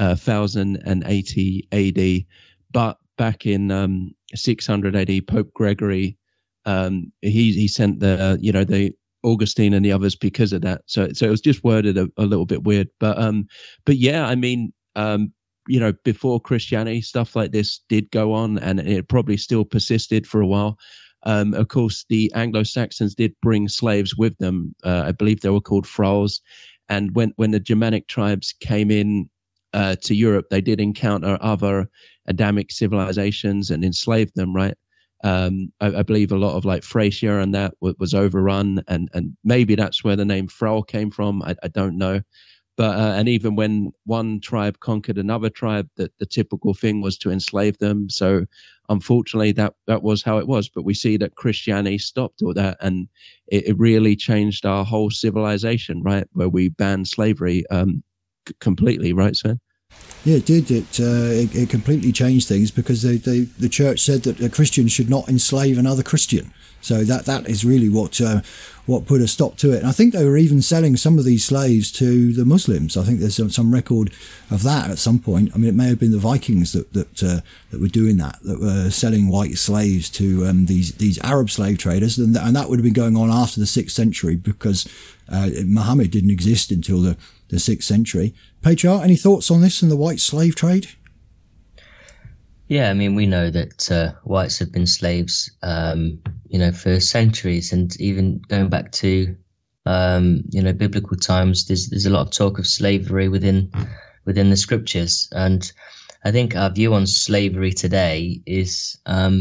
1080 AD, but back in 600 AD, Pope Gregory, he sent the Augustine and the others because of that. So it was just worded a little bit weird, but yeah, I mean, before Christianity, stuff like this did go on, and it probably still persisted for a while. Of course, the Anglo-Saxons did bring slaves with them. I believe they were called thralls. And when the Germanic tribes came in to Europe, they did encounter other Adamic civilizations and enslaved them, right? I believe a lot of like Thracia and that was overrun, and maybe that's where the name thrall came from. I don't know. But and even when one tribe conquered another tribe, the typical thing was to enslave them. So unfortunately, that was how it was. But we see that Christianity stopped all that, and it really changed our whole civilization, right? Where we banned slavery completely, right, Sven? Yeah, it did. It completely changed things because the church said that a Christian should not enslave another Christian. So that is really what put a stop to it. And I think they were even selling some of these slaves to the Muslims. I think there's some record of that at some point. I mean, it may have been the Vikings that were doing that were selling white slaves to these Arab slave traders, and that would have been going on after the 6th century because Muhammad didn't exist until the 6th century. Patriarch, any thoughts on this and the white slave trade? Yeah, I mean, we know that whites have been slaves, for centuries, and even going back to, biblical times. There's a lot of talk of slavery within the scriptures, and I think our view on slavery today is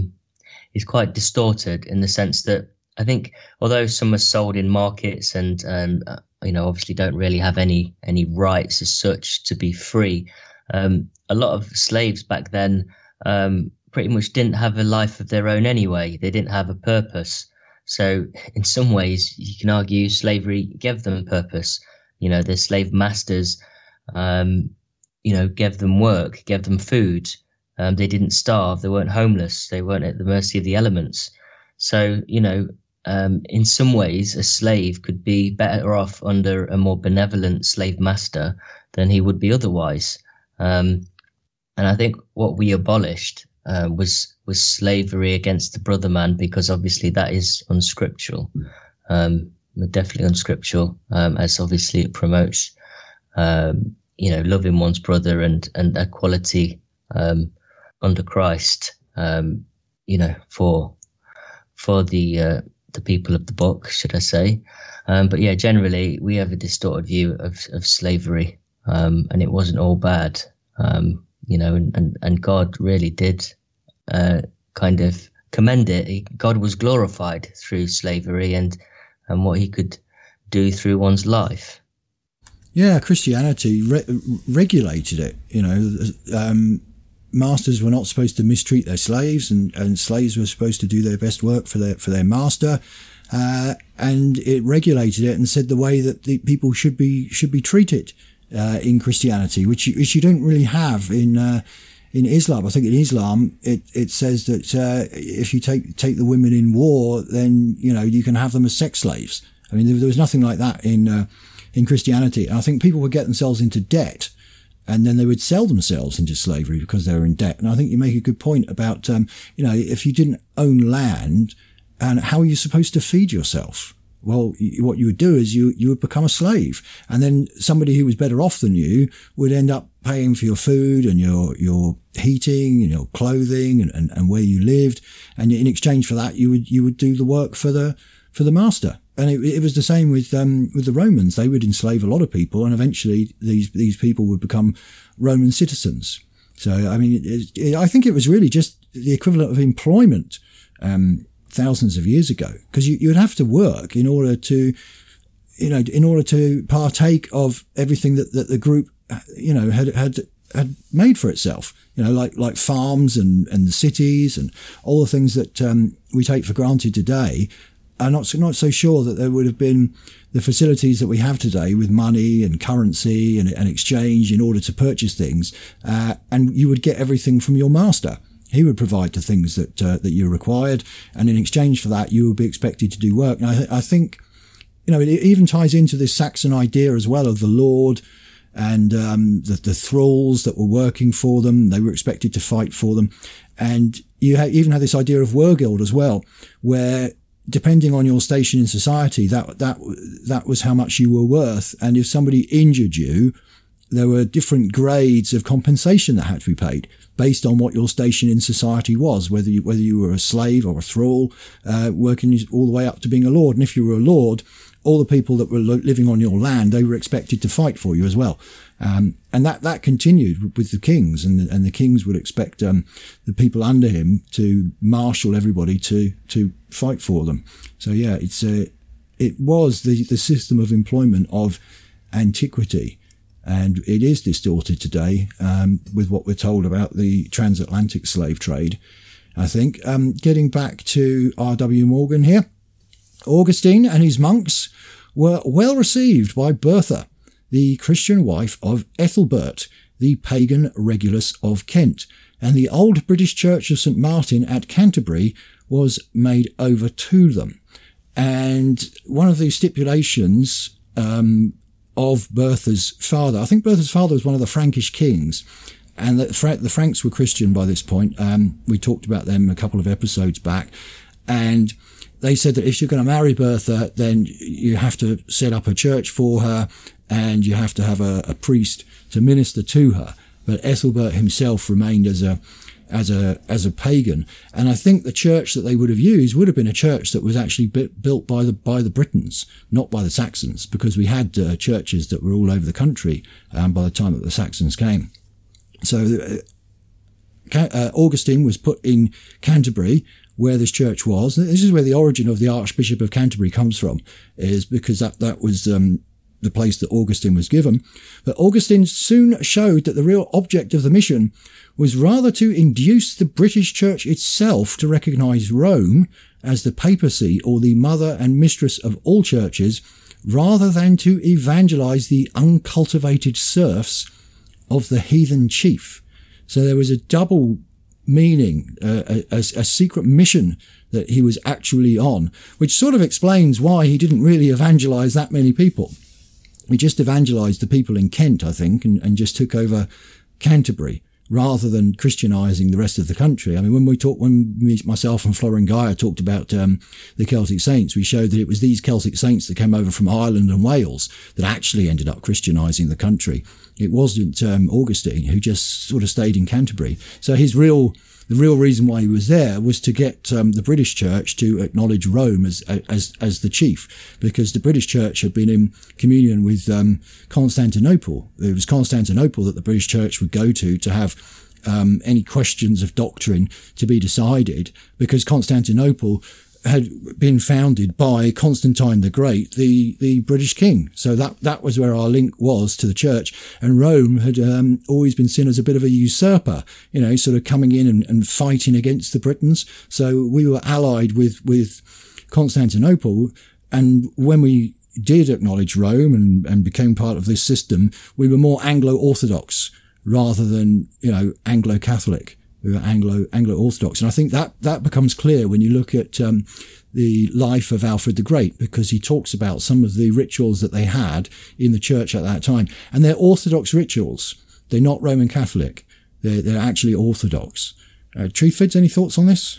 quite distorted in the sense that I think although some are sold in markets and obviously don't really have any rights as such to be free, a lot of slaves back then pretty much didn't have a life of their own anyway. They didn't have a purpose. So in some ways, you can argue slavery gave them purpose. The slave masters, gave them work, gave them food. They didn't starve. They weren't homeless. They weren't at the mercy of the elements. So, in some ways, a slave could be better off under a more benevolent slave master than he would be otherwise. And I think what we abolished was slavery against the brother man, because obviously that is unscriptural, definitely unscriptural, as obviously it promotes, loving one's brother and equality under Christ, for the people of the book, should I say. But yeah, generally we have a distorted view of slavery, and it wasn't all bad, and God really did kind of commend it. God was glorified through slavery and what he could do through one's life. Yeah, Christianity regulated it. Masters were not supposed to mistreat their slaves, and slaves were supposed to do their best work for their master. And it regulated it and said the way that the people should be treated in Christianity, which you don't really have in Islam. I think in Islam it says that if you take the women in war, then you can have them as sex slaves. I mean, there was nothing like that in Christianity. And I think people would get themselves into debt, and then they would sell themselves into slavery because they were in debt. And I think you make a good point about if you didn't own land, and how are you supposed to feed yourself? Well, what you would do is you would become a slave, and then somebody who was better off than you would end up paying for your food and your heating and your clothing and where you lived. And in exchange for that, you would do the work for the master. And it was the same with the Romans. They would enslave a lot of people, and eventually these people would become Roman citizens. So, I mean, I think it was really just the equivalent of employment, thousands of years ago, because you would have to work in order to partake of everything that the group, had made for itself, like farms and the cities and all the things that we take for granted today. I'm not so sure that there would have been the facilities that we have today with money and currency and exchange in order to purchase things. And you would get everything from your master. He would provide the things that you required. And in exchange for that, you would be expected to do work. And I think, it even ties into this Saxon idea as well of the Lord and the thralls that were working for them. They were expected to fight for them. And you even had this idea of Wergild as well, where depending on your station in society, that was how much you were worth. And if somebody injured you, there were different grades of compensation that had to be paid based on what your station in society was, whether you were a slave or a thrall, working all the way up to being a lord. And if you were a lord, all the people that were living on your land, they were expected to fight for you as well. And that continued with the kings, and the kings would expect the people under him to marshal everybody to fight for them. So yeah, it was the system of employment of antiquity, and it is distorted today with what we're told about the transatlantic slave trade. I think getting back to R.W. Morgan here, Augustine and his monks were well received by Bertha, the Christian wife of Ethelbert, the pagan Regulus of Kent, and the old British Church of St. Martin at Canterbury was made over to them. And one of the stipulations of Bertha's father, I think Bertha's father was one of the Frankish kings, and the Franks were Christian by this point. We talked about them a couple of episodes back, and they said that if you're going to marry Bertha, then you have to set up a church for her, and you have to have a priest to minister to her. But Ethelbert himself remained as a pagan, and I think the church that they would have used would have been a church that was actually built by the Britons, not by the Saxons, because we had churches that were all over the country by the time that the Saxons came. So Augustine was put in Canterbury, where this church was. This is where the origin of the Archbishop of Canterbury comes from, is because that was the place that Augustine was given. But Augustine soon showed that the real object of the mission was rather to induce the British Church itself to recognise Rome as the papacy, or the mother and mistress of all churches, rather than to evangelize the uncultivated serfs of the heathen chief. So there was a double meaning, a secret mission that he was actually on, which sort of explains why he didn't really evangelize that many people. He just evangelized the people in Kent, I think, and just took over Canterbury rather than Christianizing the rest of the country. I mean, when myself and Florin Gaia talked about the Celtic saints, we showed that it was these Celtic saints that came over from Ireland and Wales that actually ended up Christianizing the country. It wasn't Augustine, who just sort of stayed in Canterbury. So the real reason why he was there was to get the British Church to acknowledge Rome as the chief, because the British Church had been in communion with Constantinople. It was Constantinople that the British Church would go to have any questions of doctrine to be decided, because Constantinople had been founded by Constantine the Great, the British king. So that was where our link was to the church. And Rome had always been seen as a bit of a usurper, sort of coming in and fighting against the Britons. So we were allied with Constantinople. And when we did acknowledge Rome and became part of this system, we were more Anglo-Orthodox rather than, Anglo-Catholic. We were Anglo-Orthodox. And I think that becomes clear when you look at the life of Alfred the Great, because he talks about some of the rituals that they had in the church at that time. And they're Orthodox rituals. They're not Roman Catholic. They're actually Orthodox. Truthvids, any thoughts on this?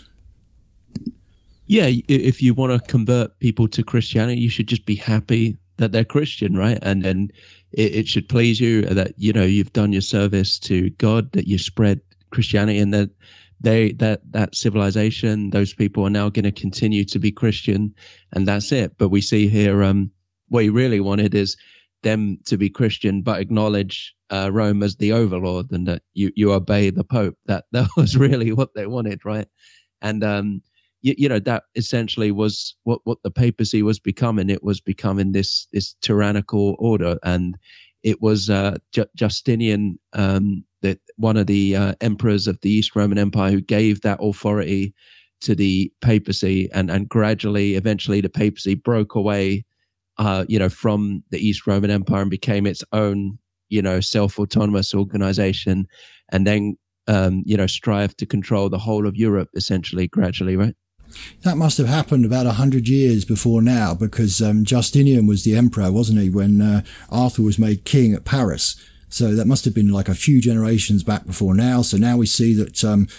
Yeah, if you want to convert people to Christianity, you should just be happy that they're Christian, right? And then it should please you that, you've done your service to God, that you spread Christianity, and that that civilization, those people are now going to continue to be Christian, and that's it. But we see here what he really wanted is them to be Christian but acknowledge Rome as the overlord, and that you obey the Pope. That was really what they wanted, right? And that essentially was what the papacy was becoming. It was becoming this tyrannical order, and it was Justinian, that one of the emperors of the East Roman Empire, who gave that authority to the papacy, and gradually, eventually, the papacy broke away, from the East Roman Empire and became its own, self-autonomous organization, and then, strived to control the whole of Europe, essentially, gradually, right? That must have happened about 100 years before now, because Justinian was the emperor, wasn't he, when Arthur was made king at Paris. So that must have been like a few generations back before now. So now we see that,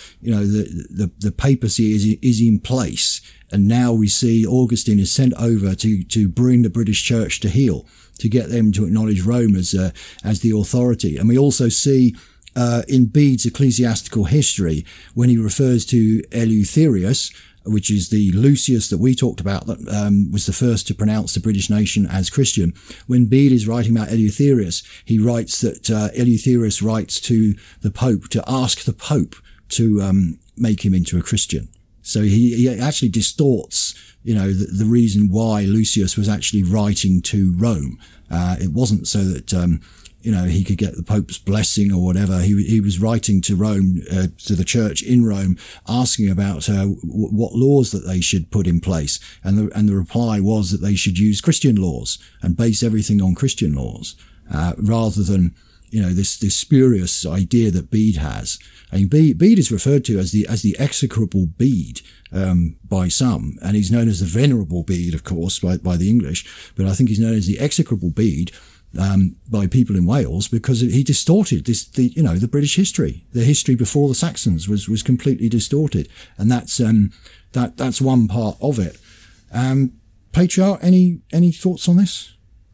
the papacy is in place. And now we see Augustine is sent over to bring the British Church to heel, to get them to acknowledge Rome as the authority. And we also see in Bede's ecclesiastical history, when he refers to Eleutherius, which is the Lucius that we talked about, that was the first to pronounce the British nation as Christian. When Bede is writing about Eleutherius, he writes that Eleutherius writes to the Pope to ask the Pope to make him into a Christian. So he actually distorts, the reason why Lucius was actually writing to Rome. It wasn't so that he could get the Pope's blessing or whatever. He was writing to Rome, to the church in Rome, asking about what laws that they should put in place. And the reply was that they should use Christian laws and base everything on Christian laws, rather than, this spurious idea that Bede has. I mean, Bede is referred to as the execrable Bede, by some, and he's known as the venerable Bede, of course, by the English, but I think he's known as the execrable Bede, by people in Wales, because he distorted the British history. The history before the Saxons was completely distorted, and that's one part of it. Patriarch, any thoughts on this?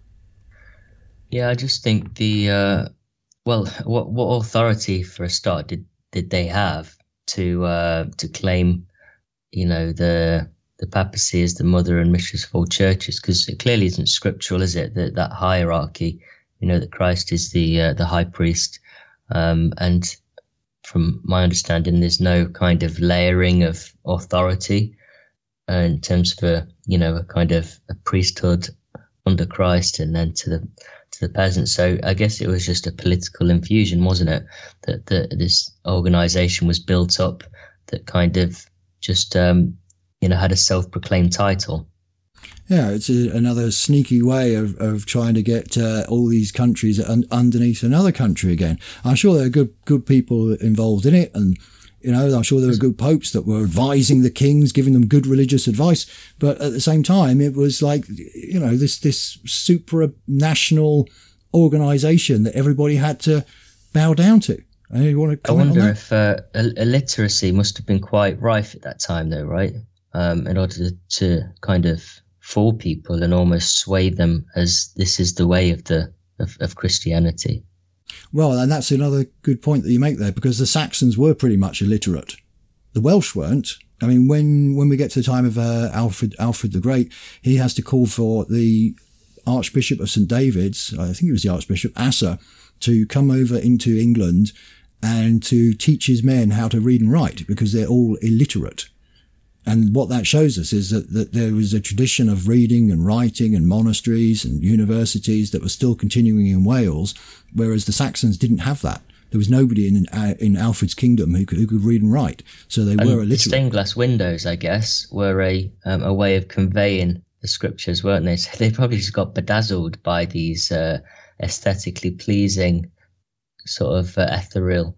Yeah, I just think what authority for a start did they have to claim, the papacy is the mother and mistress of all churches? Because it clearly isn't scriptural, is it? That hierarchy, that Christ is the high priest, and from my understanding, there's no kind of layering of authority in terms of a kind of a priesthood under Christ and then to the peasants. So I guess it was just a political infusion, wasn't it? That this organization was built up that kind of just had a self-proclaimed title. Yeah, it's another sneaky way of trying to get all these countries underneath another country again. I'm sure there are good people involved in it, and I'm sure there were good popes that were advising the kings, giving them good religious advice. But at the same time, it was like this supranational organisation that everybody had to bow down to. You want to comment on that? I wonder if illiteracy must have been quite rife at that time, though, right? In order to kind of fool people and almost sway them as this is the way of Christianity. Well, and that's another good point that you make there, because the Saxons were pretty much illiterate. The Welsh weren't. I mean, when we get to the time of Alfred the Great, he has to call for the Archbishop of St. David's, I think it was the Archbishop, Asser, to come over into England and to teach his men how to read and write, because they're all illiterate. And what that shows us is that there was a tradition of reading and writing and monasteries and universities that were still continuing in Wales, whereas the Saxons didn't have that. There was nobody in Alfred's kingdom who could read and write, so they were illiterate. The stained glass windows, I guess, were a way of conveying the scriptures, weren't they? So they probably just got bedazzled by these aesthetically pleasing, sort of ethereal,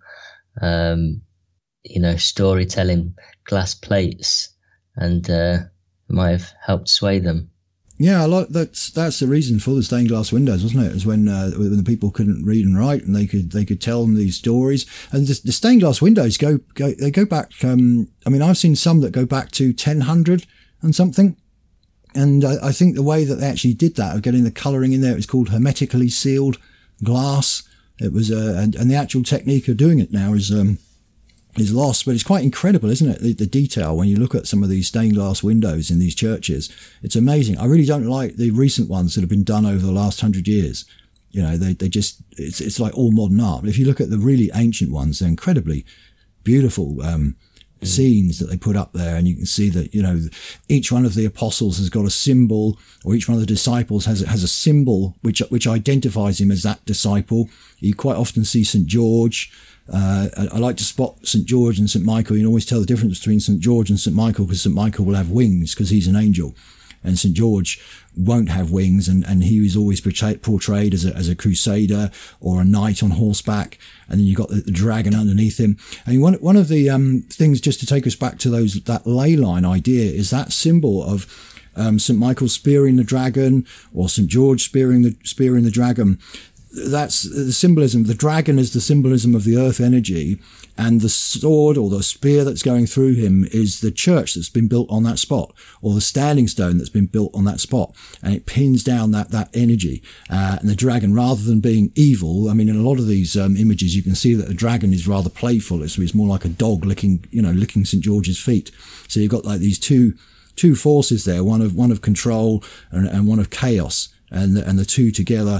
storytelling glass plates. And might have helped sway them. Yeah, that's the reason for the stained glass windows, wasn't it? It was when the people couldn't read and write, and they could tell them these stories. And the stained glass windows go back. I've seen some that go back to 1000 and something. And I think the way that they actually did that, of getting the colouring in there, it was called hermetically sealed glass. It was and the actual technique of doing it now is lost, but it's quite incredible, isn't it? The detail when you look at some of these stained glass windows in these churches, it's amazing. I really don't like the recent ones that have been done over the last 100 years. They just, it's like all modern art. But if you look at the really ancient ones, they're incredibly beautiful scenes that they put up there, and you can see that each one of the apostles has got a symbol, or each one of the disciples has a symbol which identifies him as that disciple. You quite often see St. George. I like to spot St. George and St. Michael. You can always tell the difference between St. George and St. Michael, because St. Michael will have wings because he's an angel, and St. George won't have wings, and he was always portrayed as a crusader or a knight on horseback, and then you've got the dragon underneath him. And one of the things, just to take us back to that ley line idea, is that symbol of St. Michael spearing the dragon, or St. George spearing the dragon. That's the symbolism. The dragon is the symbolism of the earth energy, and the sword or the spear that's going through him is the church that's been built on that spot, or the standing stone that's been built on that spot, and it pins down that energy. And the dragon, rather than being evil, in a lot of these images, you can see that the dragon is rather playful. It's more like a dog licking St. George's feet. So you've got like these two forces there, one of control and one of chaos, and the two together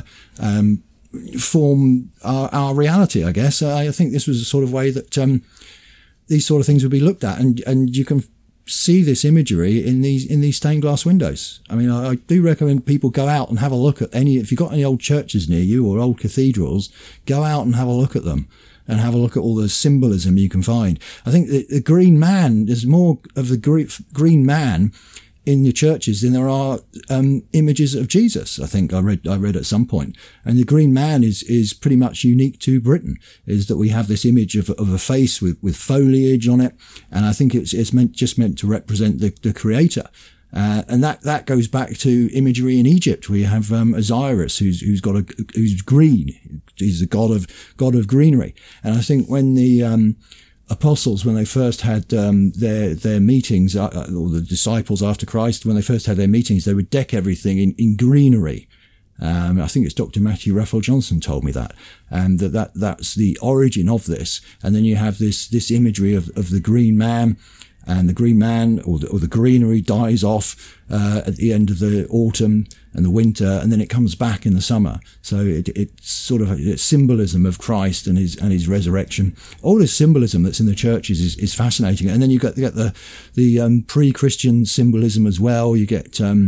form our reality, I guess. I think this was a sort of way that these sort of things would be looked at, and you can see this imagery in these stained glass windows. I do recommend people go out and have a look at if you've got any old churches near you or old cathedrals, go out and have a look at them and have a look at all the symbolism you can find. I think the green man, there's more of the green man in the churches than there are images of Jesus. I think I read at some point. And the green man is pretty much unique to Britain, is that we have this image of a face with foliage on it, and I think it's meant to represent the creator. And that goes back to imagery in Egypt, where you have Osiris, who's green. He's the god of greenery. And I think when the apostles, when they first had their meetings, or the disciples after Christ, when they first had their meetings, they would deck everything in greenery. I think it's Dr. Matthew Raphael Johnson told me that, and that's the origin of this. And then you have this imagery of the green man, and the green man or the greenery dies off at the end of the autumn and the winter, and then it comes back in the summer. So it's sort of a symbolism of Christ and his resurrection. All this symbolism that's in the churches is fascinating. And then you get the pre-Christian symbolism as well. You get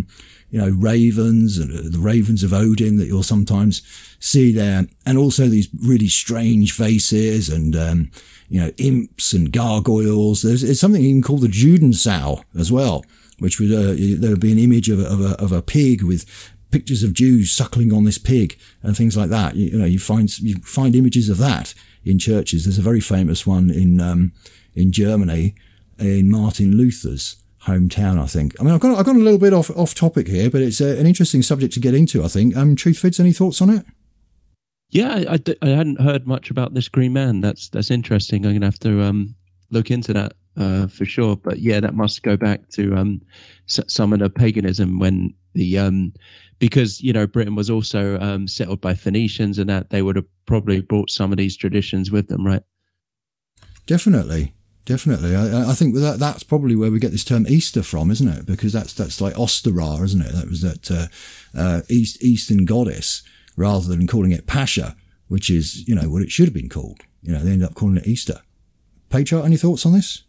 ravens and the ravens of Odin that you'll sometimes see there. And also these really strange faces and, imps and gargoyles. There's something even called the Judensau as well, which would, there would be an image of a pig with pictures of Jews suckling on this pig and things like that. You find images of that in churches. There's a very famous one in Germany, in Martin Luther's hometown, I think. I mean, I've got a little bit off topic here, but it's an interesting subject to get into, I think. Truthvids, any thoughts on it? Yeah, I hadn't heard much about this Green Man. That's interesting. I'm going to have to look into that for sure. But yeah, that must go back to some of the paganism when because Britain was also settled by Phoenicians, and that they would have probably brought some of these traditions with them, right? Definitely. I think that's probably where we get this term Easter from, isn't it? Because that's like Ostara, isn't it? That was that Eastern goddess, rather than calling it Pascha, which is what it should have been called. They ended up calling it Easter. Patriarch, any thoughts on this?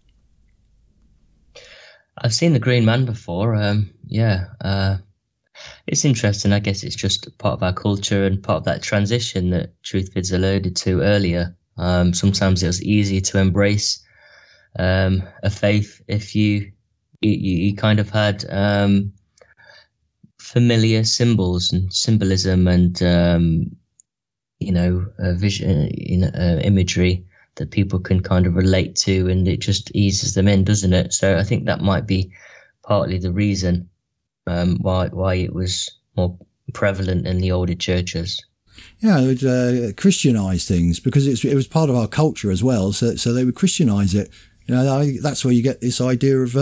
I've seen the Green Man before. It's interesting. I guess it's just part of our culture and part of that transition that Truthvids alluded to earlier. Sometimes it was easy to embrace a faith if you kind of had familiar symbols and symbolism and vision, imagery that people can kind of relate to, and it just eases them in, doesn't it? So I think that might be partly the reason why it was more prevalent in the older churches. Yeah, they would Christianize things because it was part of our culture as well. So they would Christianize it. That's where you get this idea of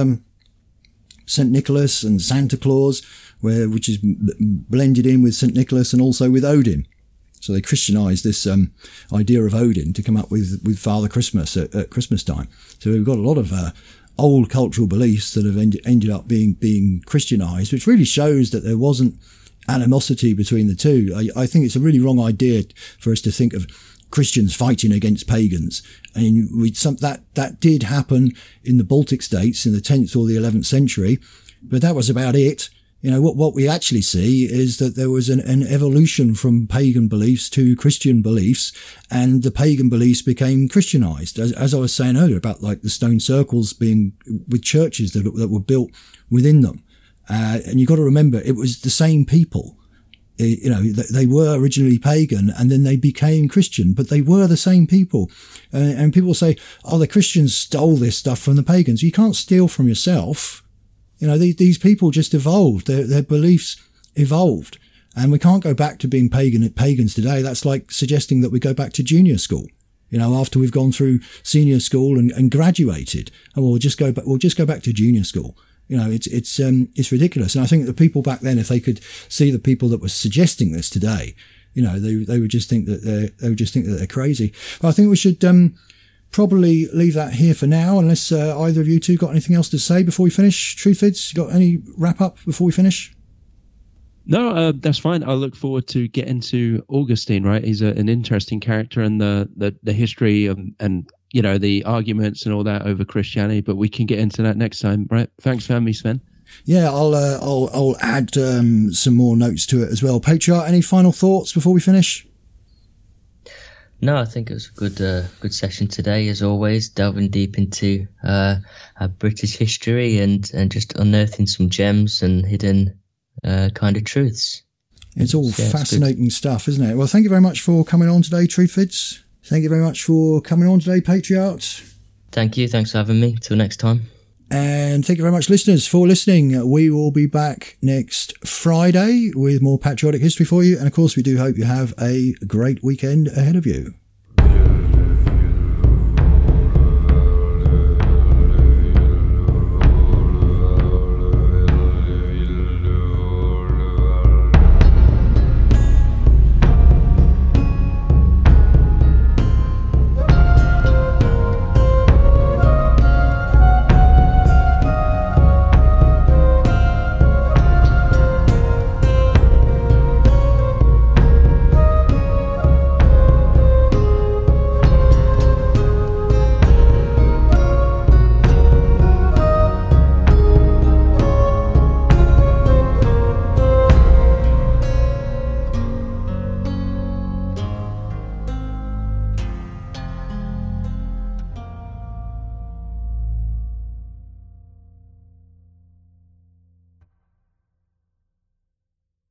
St. Nicholas and Santa Claus, which is blended in with St. Nicholas and also with Odin. So they Christianized this idea of Odin to come up with Father Christmas at Christmas time. So we've got a lot of old cultural beliefs that have ended up being Christianized, which really shows that there wasn't animosity between the two. I think it's a really wrong idea for us to think of Christians fighting against pagans. I mean, that did happen in the Baltic states in the 10th or the 11th century, but that was about it. What we actually see is that there was an evolution from pagan beliefs to Christian beliefs, and the pagan beliefs became Christianized. As I was saying earlier about like the stone circles being with churches that were built within them. And you've got to remember, it was the same people. They were originally pagan and then they became Christian, but they were the same people. And people say, the Christians stole this stuff from the pagans. You can't steal from yourself. These people just evolved. Their beliefs evolved. And we can't go back to being pagans today. That's like suggesting that we go back to junior school, after we've gone through senior school and graduated. And we'll just go back to junior school. It's ridiculous. And I think the people back then, if they could see the people that were suggesting this today, they would just think that they're crazy. But I think we should probably leave that here for now, unless either of you two got anything else to say before we finish. Truthvids, you got any wrap up before we finish? No, that's fine. I look forward to getting to Augustine. Right, he's an interesting character, and the history and the arguments and all that over Christianity, but we can get into that next time, right? Thanks for having me, Sven. Yeah, I'll add some more notes to it as well. Patriarch, any final thoughts before we finish? No, I think it was a good session today, as always, delving deep into our British history and just unearthing some gems and hidden kind of truths. It's all fascinating stuff, isn't it? Well, thank you very much for coming on today, Truthvids. Thank you very much for coming on today, Patriarch. Thank you. Thanks for having me. Till next time. And thank you very much, listeners, for listening. We will be back next Friday with more patriotic history for you. And of course, we do hope you have a great weekend ahead of you.